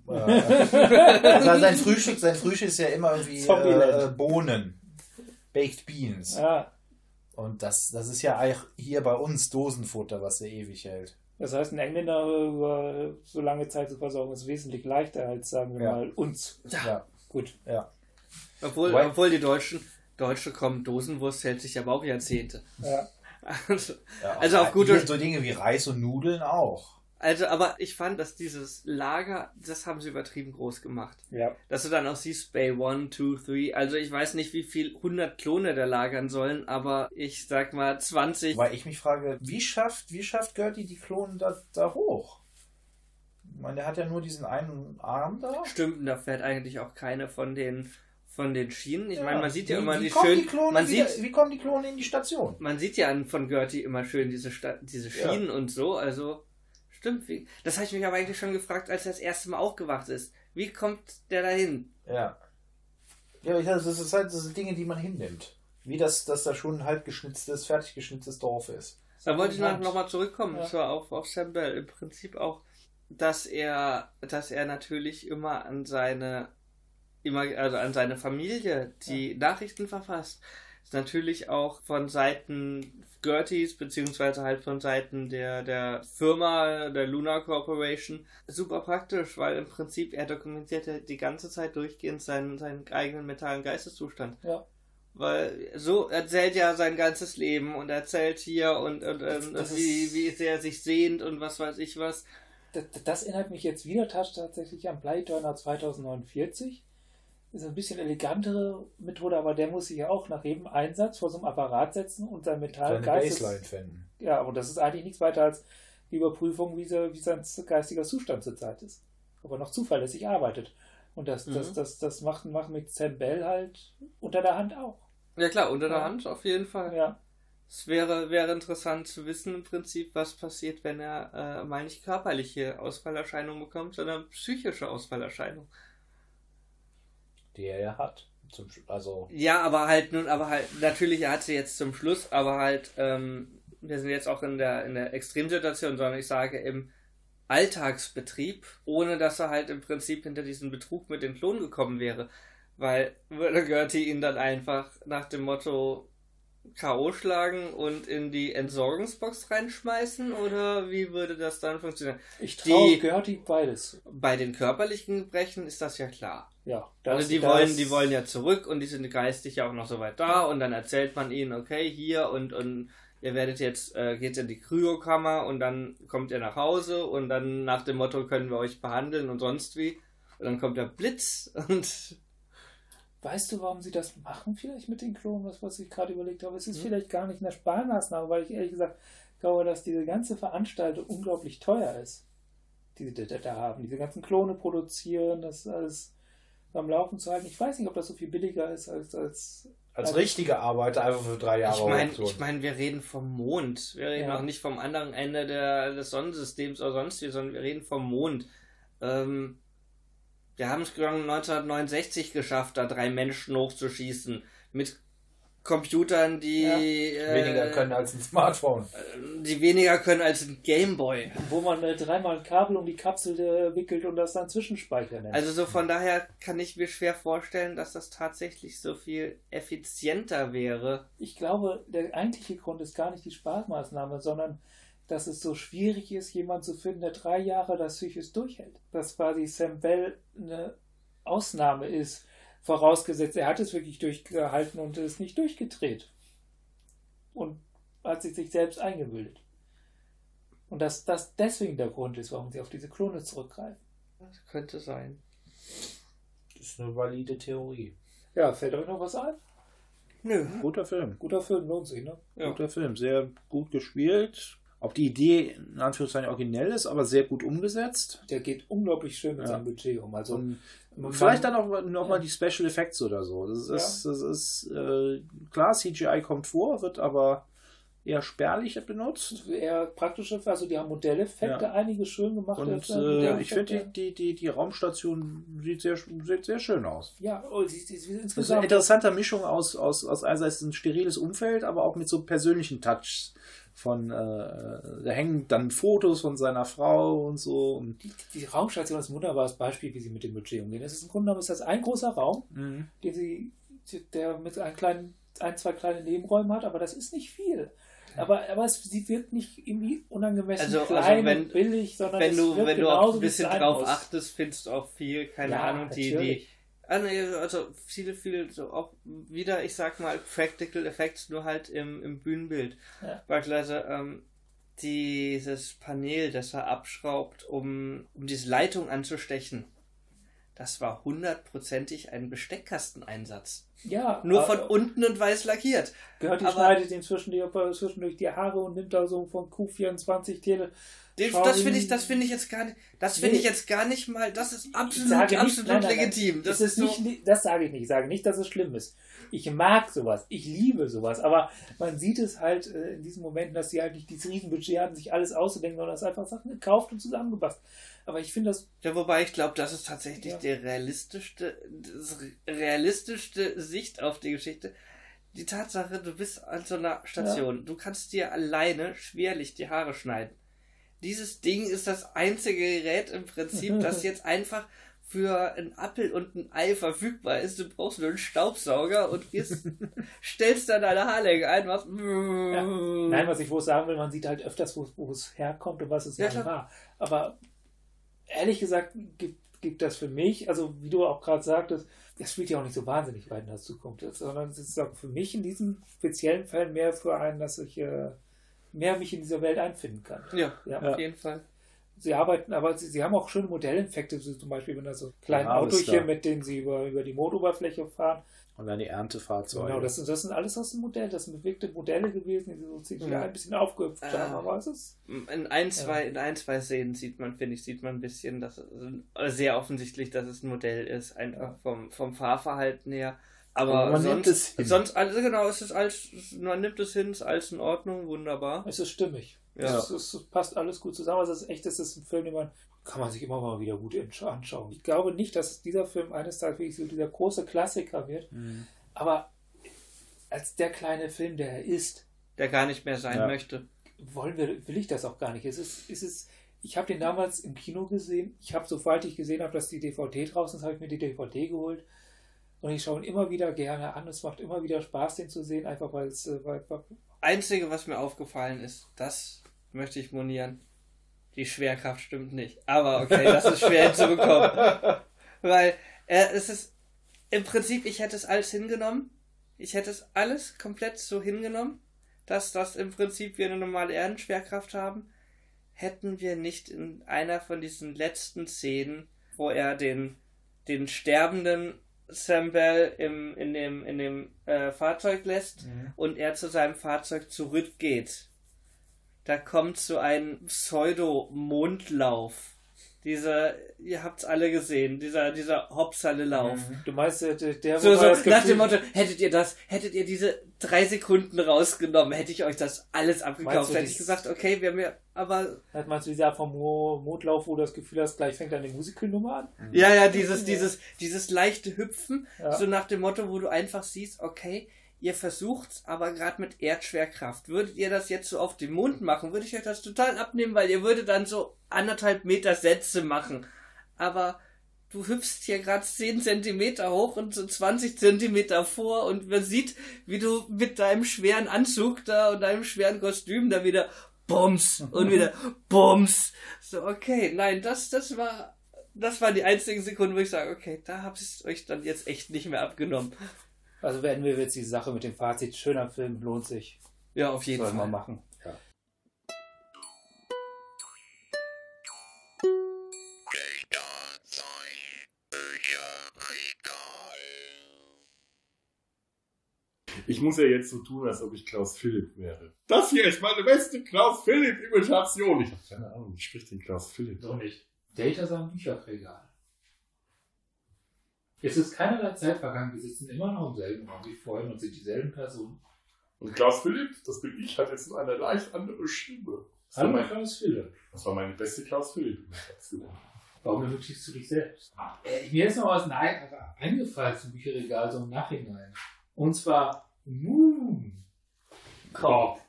Äh, also sein Frühstück, sein Frühstück ist ja immer irgendwie äh, Bohnen, Baked Beans. Ja. Und das, das ist ja auch hier bei uns Dosenfutter, was ja ewig hält. Das heißt, ein Engländer über so lange Zeit zu versorgen ist wesentlich leichter als, sagen wir Ja. mal, uns. Ja. Ja. Gut. Ja. Obwohl, Wobei- obwohl die Deutschen, Deutsche kommen, Dosenwurst hält sich aber auch Jahrzehnte. Ja. Also, Ja, Also auf hier gute- so Dinge wie Reis und Nudeln auch. also, aber ich fand, dass dieses Lager, das haben sie übertrieben groß gemacht. Ja. Dass du dann auch siehst, Bay eins, zwei, drei, also ich weiß nicht, wie viel hundert Klone da lagern sollen, aber ich sag mal zwanzig. Weil ich mich frage, wie schafft, wie schafft Gertie die Klonen da, da hoch? Ich meine, der hat ja nur diesen einen Arm da. Stimmt, und da fährt eigentlich auch keine von den von den Schienen. Ich Ja. meine, man sieht ja wie, immer wie die kommen schön, die Klone man wieder, sieht, wie kommen die Klone in die Station? man sieht ja an von Gertie immer schön diese Sta- diese Ja. Schienen und so, also stimmt. Wie, das habe ich mich aber eigentlich schon gefragt, als er das erste Mal aufgewacht ist. Wie kommt der dahin? Ja. Ja, aber ich sag, das ist halt das sind Dinge, die man hinnimmt. Wie das, dass da schon ein halb geschnitztes, fertig geschnitztes Dorf ist. Da wollte ich noch, Land. noch mal zurückkommen. Ja. Das war auf, auf Sam Bell. Im Prinzip auch, dass er, dass er natürlich immer an seine, immer, also an seine Familie die Nachrichten verfasst. Ist natürlich auch von Seiten Gerties, beziehungsweise halt von Seiten der, der Firma, der Luna Corporation, super praktisch, weil im Prinzip er dokumentiert ja die ganze Zeit durchgehend seinen, seinen eigenen mentalen Geisteszustand. Ja. Weil so erzählt ja sein ganzes Leben und erzählt hier und, und, und Das wie, ist- wie sehr er sich sehnt und was weiß ich was. Das, das erinnert mich jetzt wieder tatsächlich an Blade Runner zweitausendneunundvierzig. Ist ein bisschen elegantere Methode, aber der muss sich ja auch nach jedem Einsatz vor so einem Apparat setzen und sein Metall Seine Baseline finden. Ja, und das ist eigentlich nichts weiter als die Überprüfung, wie, sie, wie sein geistiger Zustand zurzeit ist. Ob er noch zuverlässig arbeitet. Und das, Mhm. das, das, das macht, macht mit Sam Bell halt unter der Hand auch. Ja klar, unter der Ja. Hand auf jeden Fall. Ja. Es wäre, wäre interessant zu wissen im Prinzip, was passiert, wenn er äh, mal nicht körperliche Ausfallerscheinungen bekommt, sondern psychische Ausfallerscheinungen. Die er ja hat. Zum, Sch- also, Ja, aber halt nun, aber halt, natürlich, er hat sie jetzt zum Schluss, aber halt, ähm, wir sind jetzt auch in der, in der Extremsituation, sondern ich sage im Alltagsbetrieb, ohne dass er halt im Prinzip hinter diesen Betrug mit den Klonen gekommen wäre. Weil würde Gertie ihn dann einfach nach dem Motto K O schlagen und in die Entsorgungsbox reinschmeißen oder wie würde das dann funktionieren? Ich traue Die- Gertie beides. Bei den körperlichen Gebrechen ist das ja klar. Ja. Also das- die das- wollen, die wollen ja zurück und die sind geistig ja auch noch so weit da und dann erzählt man ihnen, okay, hier und, und ihr werdet jetzt, äh, geht in die Kryokammer und dann kommt ihr nach Hause und dann nach dem Motto können wir euch behandeln und sonst wie. Und dann kommt der Blitz und Weißt du, warum sie das machen vielleicht mit den Klonen, was, was ich gerade überlegt habe? Es ist Hm. vielleicht gar nicht eine Sparmaßnahme, weil ich ehrlich gesagt glaube, dass diese ganze Veranstaltung unglaublich teuer ist, die sie da, da haben. Diese ganzen Klone produzieren, das alles beim Laufen zu halten. Ich weiß nicht, ob das so viel billiger ist als... als als richtige Arbeiter einfach für drei Jahre ich meine, hochtun. ich mein, wir reden vom Mond. Wir reden Ja. auch nicht vom anderen Ende der, des Sonnensystems oder sonst wie, sondern wir reden vom Mond. Ähm, wir haben es neunzehnhundertneunundsechzig geschafft, da drei Menschen hochzuschießen. Mit Computern, die, Ja. äh, Weniger können als ein Smartphone. die weniger können als ein Gameboy. Wo man äh, dreimal ein Kabel um die Kapsel äh, wickelt und das dann Zwischenspeicher nennt. Also so von daher kann ich mir schwer vorstellen, dass das tatsächlich so viel effizienter wäre. Ich glaube, der eigentliche Grund ist gar nicht die Sparmaßnahme, sondern dass es so schwierig ist, jemanden zu finden, der drei Jahre das psychisch durchhält. Dass quasi Sam Bell eine Ausnahme ist, vorausgesetzt, er hat es wirklich durchgehalten und ist nicht durchgedreht. Und hat sich, sich selbst eingebildet. Und dass das deswegen der Grund ist, warum sie auf diese Klone zurückgreifen. Das könnte sein. Das ist eine valide Theorie. Ja, fällt euch noch was ein? Nö. Guter Film. Guter Film, lohnt sich, ne? Ja. Guter Film. Sehr gut gespielt. Ob die Idee in Anführungszeichen originell ist, aber sehr gut umgesetzt. Der geht unglaublich schön mit Ja. seinem Budget um. Also Und man- vielleicht dann auch mal- noch mal die Special Effects oder so. Das ist, Ja. das ist äh, klar, C G I kommt vor, wird aber eher spärlich benutzt. Eher praktische, also die haben Modelleffekte, Ja. einige schön gemacht. Und äh, ich finde, die, die, die, die Raumstation sieht sehr, sieht sehr schön aus. Ja, oh, sie, sie, sie Das ist eine insgesamt. interessante Mischung aus, aus, aus einerseits ein steriles Umfeld, aber auch mit so persönlichen Touches. Von, äh, da hängen dann Fotos von seiner Frau und so. Und Die, die Raumstation ist ein wunderbares Beispiel, wie sie mit dem Budget umgehen. Es ist im Grunde genommen ist das ein großer Raum, mhm. den sie, der mit ein, kleinen, ein, zwei kleinen Nebenräumen hat, aber das ist nicht viel. Aber, aber es, sie wirkt nicht irgendwie unangemessen Also- klein also wenn- und billig, sondern Wenn es du, wirkt wenn du auch genauso, ein wie es bisschen sein drauf muss. achtest, findest du auch viel, keine Ja, Ahnung, die, die, natürlich. Ah, nee, also viele, viele, so auch wieder, ich sag mal, Practical Effects, nur halt im, im Bühnenbild. Ja. Beispielsweise, ähm, dieses Panel, das er abschraubt, um, um diese Leitung anzustechen, das war hundertprozentig ein Besteckkasteneinsatz. Ja, Nur aber von unten und weiß lackiert. gehört die aber- schneidet ihm zwischendurch, zwischendurch die Haare und nimmt da so von Q vierundzwanzig Tele. Den, Schau das ihn- finde ich, das finde ich jetzt gar nicht, das finde Nee. ich jetzt gar nicht mal, das ist Ich absolut, sage nicht, absolut nein, nein, nein. legitim. Das Das, ist ist so, nicht, das sage ich nicht. Ich sage nicht, dass es schlimm ist. Ich mag sowas. Ich liebe sowas. Aber man sieht es halt äh, in diesen Momenten, dass sie halt nicht dieses Riesenbudget hatten, sich alles auszudenken, sondern das einfach Sachen gekauft und zusammengepasst. Aber ich finde das, ja, wobei ich glaube, das ist tatsächlich Ja. der realistischste, das realistischste Sicht auf die Geschichte. Die Tatsache, du bist an so einer Station, du kannst dir alleine schwerlich die Haare schneiden. Dieses Ding ist das einzige Gerät im Prinzip, das jetzt einfach für ein Apfel und ein Ei verfügbar ist. Du brauchst nur einen Staubsauger und gehst, stellst dann deine Haarlänge ein, machst ja. Nein, was ich wohl sagen will, man sieht halt öfters, wo, wo es herkommt und was es Ja, mal klar. war. Aber ehrlich gesagt gibt, gibt das für mich, also wie du auch gerade sagtest, das spielt ja auch nicht so wahnsinnig weit in der Zukunft, sondern es ist auch für mich in diesen speziellen Fällen mehr für einen, dass ich äh, mehr mich in dieser Welt einfinden kann. Ja, Ja. auf jeden Fall. Sie arbeiten, aber sie, sie haben auch schöne Modelleffekte, so zum Beispiel, wenn da so kleine Ja, alles Autochen, da. mit denen sie über, über die Mondoberfläche fahren. Und dann die Erntefahrzeuge. Genau, das, sind- das sind alles aus dem Modell, das sind bewegte Modelle gewesen, die so ziemlich Ja. ein bisschen aufgehüpft Ah. haben, aber es ist. In ein, zwei, in ein, zwei Szenen sieht man, finde ich, sieht man ein bisschen, dass es sehr offensichtlich, dass es ein Modell ist, einfach Ja. vom, vom Fahrverhalten her. Aber, Aber man sonst, nimmt es hin. sonst, also genau, es ist alles, man nimmt es hin, ist alles in Ordnung, wunderbar. Es ist stimmig. Ja. Es, es, es passt alles gut zusammen. Also es ist echt, es ist ein Film, den man kann man sich immer mal wieder gut anschauen. Ich glaube nicht, dass dieser Film eines Tages wirklich so dieser große Klassiker wird, Mhm. aber als der kleine Film, der er ist, Der gar nicht mehr sein Ja. möchte. wollen wir, will ich das auch gar nicht. Es ist, es ist, ich habe den damals im Kino gesehen. Ich habe, sobald ich gesehen habe, dass die D V D draußen ist, habe ich mir die D V D geholt. Und ich schaue ihn immer wieder gerne an. Es macht immer wieder Spaß, den zu sehen, einfach weil es, äh, weil, weil, Einzige, was mir aufgefallen ist, das möchte ich monieren. Die Schwerkraft stimmt nicht. Aber okay, das ist schwer hinzubekommen. Weil äh, es ist im Prinzip, ich hätte es alles hingenommen. Ich hätte es alles komplett so hingenommen, dass das im Prinzip wir eine normale Erdenschwerkraft haben. Hätten wir nicht in einer von diesen letzten Szenen, wo er den, den sterbenden Sam Bell im, in dem, in dem äh, Fahrzeug lässt Mhm. und er zu seinem Fahrzeug zurückgeht. Da kommt so ein Pseudo-Mondlauf. Dieser, ihr habt's alle gesehen, dieser, dieser Hopsalle-Lauf. du meinst, der, der So, wo so man das nach dem Gefühl- Motto, hättet ihr das, hättet ihr diese drei Sekunden rausgenommen, hätte ich euch das alles Meinst abgekauft. du, Hätte ich dies- gesagt, okay, wir haben ja, aber, Hat meinst du diese Art vom Mo- Mondlauf, wo du das Gefühl hast, gleich fängt eine Musical-Nummer an? ja, ja, dieses, dieses, dieses leichte Hüpfen, Ja. so nach dem Motto, wo du einfach siehst, okay, ihr versucht's, aber gerade mit Erdschwerkraft. Würdet ihr das jetzt so auf dem Mond machen, würde ich euch das total abnehmen, weil ihr würdet dann so anderthalb Meter Sätze machen. Aber du hüpfst hier gerade zehn Zentimeter hoch und so zwanzig Zentimeter vor und man sieht, wie du mit deinem schweren Anzug da und deinem schweren Kostüm da wieder Bums und wieder Bums. So, okay, nein, das, das war, das waren die einzigen Sekunden, wo ich sage, okay, da habt ihr euch dann jetzt echt nicht mehr abgenommen. Also werden wir jetzt die Sache mit dem Fazit, schöner Film, lohnt sich. Ja, auf jeden Sollen wir Fall. machen. Ich muss ja jetzt so tun, als ob ich Klaus Philipp wäre. Das hier ist meine beste Klaus Philipp-Imitation. Ich habe keine Ahnung, wie spricht denn Klaus Philipp? So nicht. Data sein Bücherregal. Es ist keinerlei Zeit vergangen, wir sitzen immer noch im selben Raum wie vorhin und sind dieselben Personen. Und Klaus Philipp, das bin ich, hat jetzt eine leicht andere Stimme. Das war, Hallo, mein, Klaus Philipp. das war meine beste Klaus Philipp-Imitation. Warum ermutigst du dich selbst? Äh, mir ist noch was ein- eingefallen zum Bücherregal, so im Nachhinein. Und zwar Moon. Korb.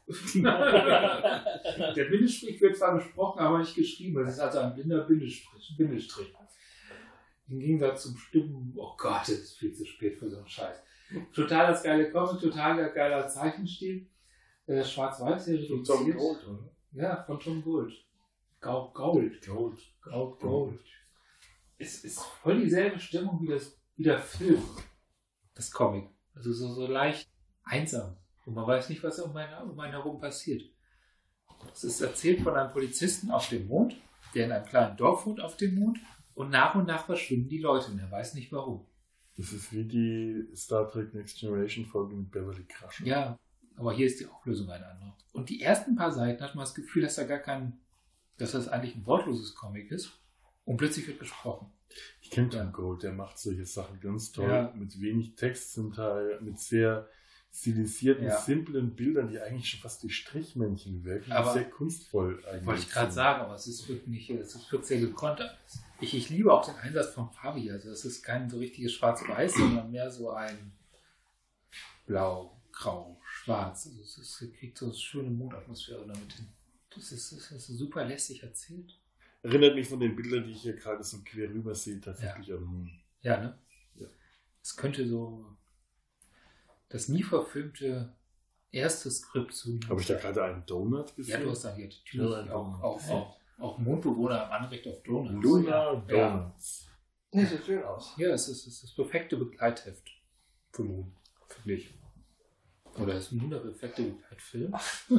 Der Bindestrich wird zwar gesprochen, aber nicht geschrieben. Das ist also ein blinder Bindestrich. Bindestrich. Im Gegensatz zum Stimmen, oh Gott, das ist viel zu spät für so einen Scheiß. Total das geile Comic, total geiler Zeichenstil. Äh, Schwarz-Weiß-Serie Von Tom reduziert. Gold, oder? Ja, von Tom Gold. Gau- Gold. Gold. Gold. Gold. Es ist voll dieselbe Stimmung wie, das, wie der Film. Das Comic. Also so, so leicht einsam. Und man weiß nicht, was um einen, um einen herum passiert. Es ist erzählt von einem Polizisten auf dem Mond, der in einem kleinen Dorf wohnt auf dem Mond. Und nach und nach verschwinden die Leute und er weiß nicht warum. Das ist wie die Star Trek Next Generation Folge mit Beverly Crusher. Ja, aber hier ist die Auflösung eine andere. Und die ersten paar Seiten hat man das Gefühl, dass da gar kein, dass das eigentlich ein wortloses Comic ist. Und plötzlich wird gesprochen. Ich kenne Tom Ja. Gold, der macht solche Sachen ganz toll, Ja. mit wenig Text zum Teil, mit sehr stilisierten, Ja. simplen Bildern, die eigentlich schon fast wie Strichmännchen wirken, Aber- die sehr kunstvoll eigentlich Wollte ich gerade sind. sagen, aber es ist wirklich, es ist wirklich sehr gekonnt. Ich, ich liebe auch den Einsatz von Fabi. Also es ist kein so richtiges Schwarz-Weiß, sondern mehr so ein Blau, Grau, Schwarz. Also es ist, es kriegt so eine schöne Mondatmosphäre damit hin. Das ist, das ist super lässig erzählt. Erinnert mich von den Bildern, die ich hier gerade so quer rüber sehe, tatsächlich an Moon. Ja, ne? Ja. Es könnte so das nie verfilmte erste Skript zu. Habe ich da gerade einen Donut Ja, gesehen? du hast da hier natürlich Ja, ein auch, Donut. auch, auch, auch Mondbewohner haben Anrecht auf Donuts. Luna Ja. Donuts. Nee, sieht schön aus. Ja, es ist, es ist das perfekte Begleitheft für Moon, für mich. Oder ist Moon der perfekte Begleitfilm?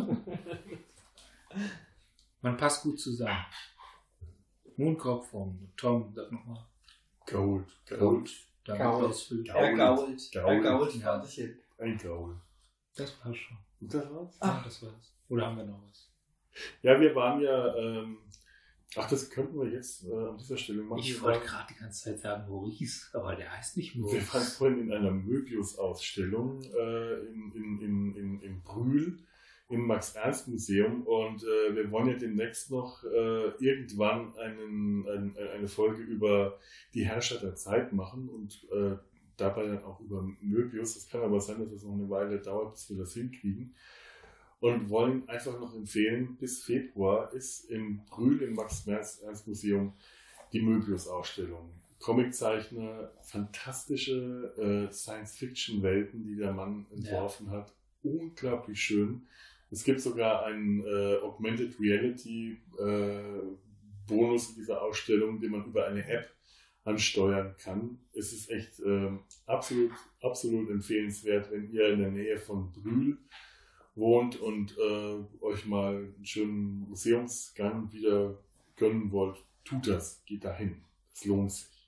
Man passt gut zusammen. Moonkopf von Tom, sag nochmal. Gold. Gold. Dann Gaul. Klaus Philipp. Gaul. Er gault. Er Gaul. gault Ja. vor sich hin. Ein Gaul. Das war's schon. Und das war's? Ja, das war's. Oder haben wir noch was? Ja, wir waren ja, ähm, ach, das könnten wir jetzt äh, an dieser Stelle machen. Ich Wir wollte waren- gerade die ganze Zeit sagen Maurice, aber der heißt nicht Wir Maurice. waren vorhin in einer Möbius-Ausstellung äh, in, in, in, in, in Brühl im Max-Ernst-Museum und äh, wir wollen ja demnächst noch äh, irgendwann einen, ein, eine Folge über die Herrscher der Zeit machen und äh, dabei dann auch über Möbius. Das kann aber sein, dass es noch eine Weile dauert, bis wir das hinkriegen. Und wollen einfach noch empfehlen, bis Februar ist in Brühl im Max-Ernst-Museum die Möbius-Ausstellung. Comiczeichner, fantastische äh, Science-Fiction-Welten, die der Mann entworfen ja. hat. Unglaublich schön. Es gibt sogar einen äh, Augmented Reality äh, Bonus in dieser Ausstellung, den man über eine App ansteuern kann. Es ist echt äh, absolut, absolut empfehlenswert, wenn ihr in der Nähe von Brühl wohnt und äh, euch mal einen schönen Museumsgang wieder gönnen wollt. Tut das, geht dahin. Es lohnt sich.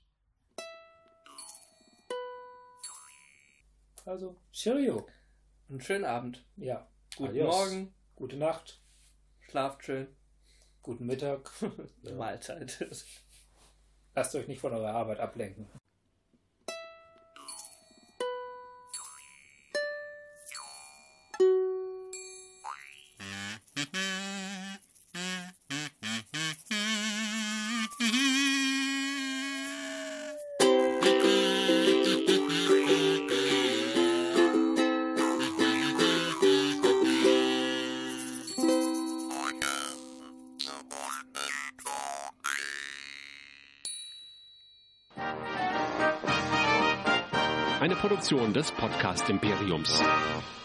Also, Cheerio. Einen schönen Abend. Ja. Guten Adios. Morgen. Gute Nacht. Schlaft schön. Guten Mittag. Ja. Mahlzeit. Lasst euch nicht von eurer Arbeit ablenken. Eine Produktion des Podcast Imperiums.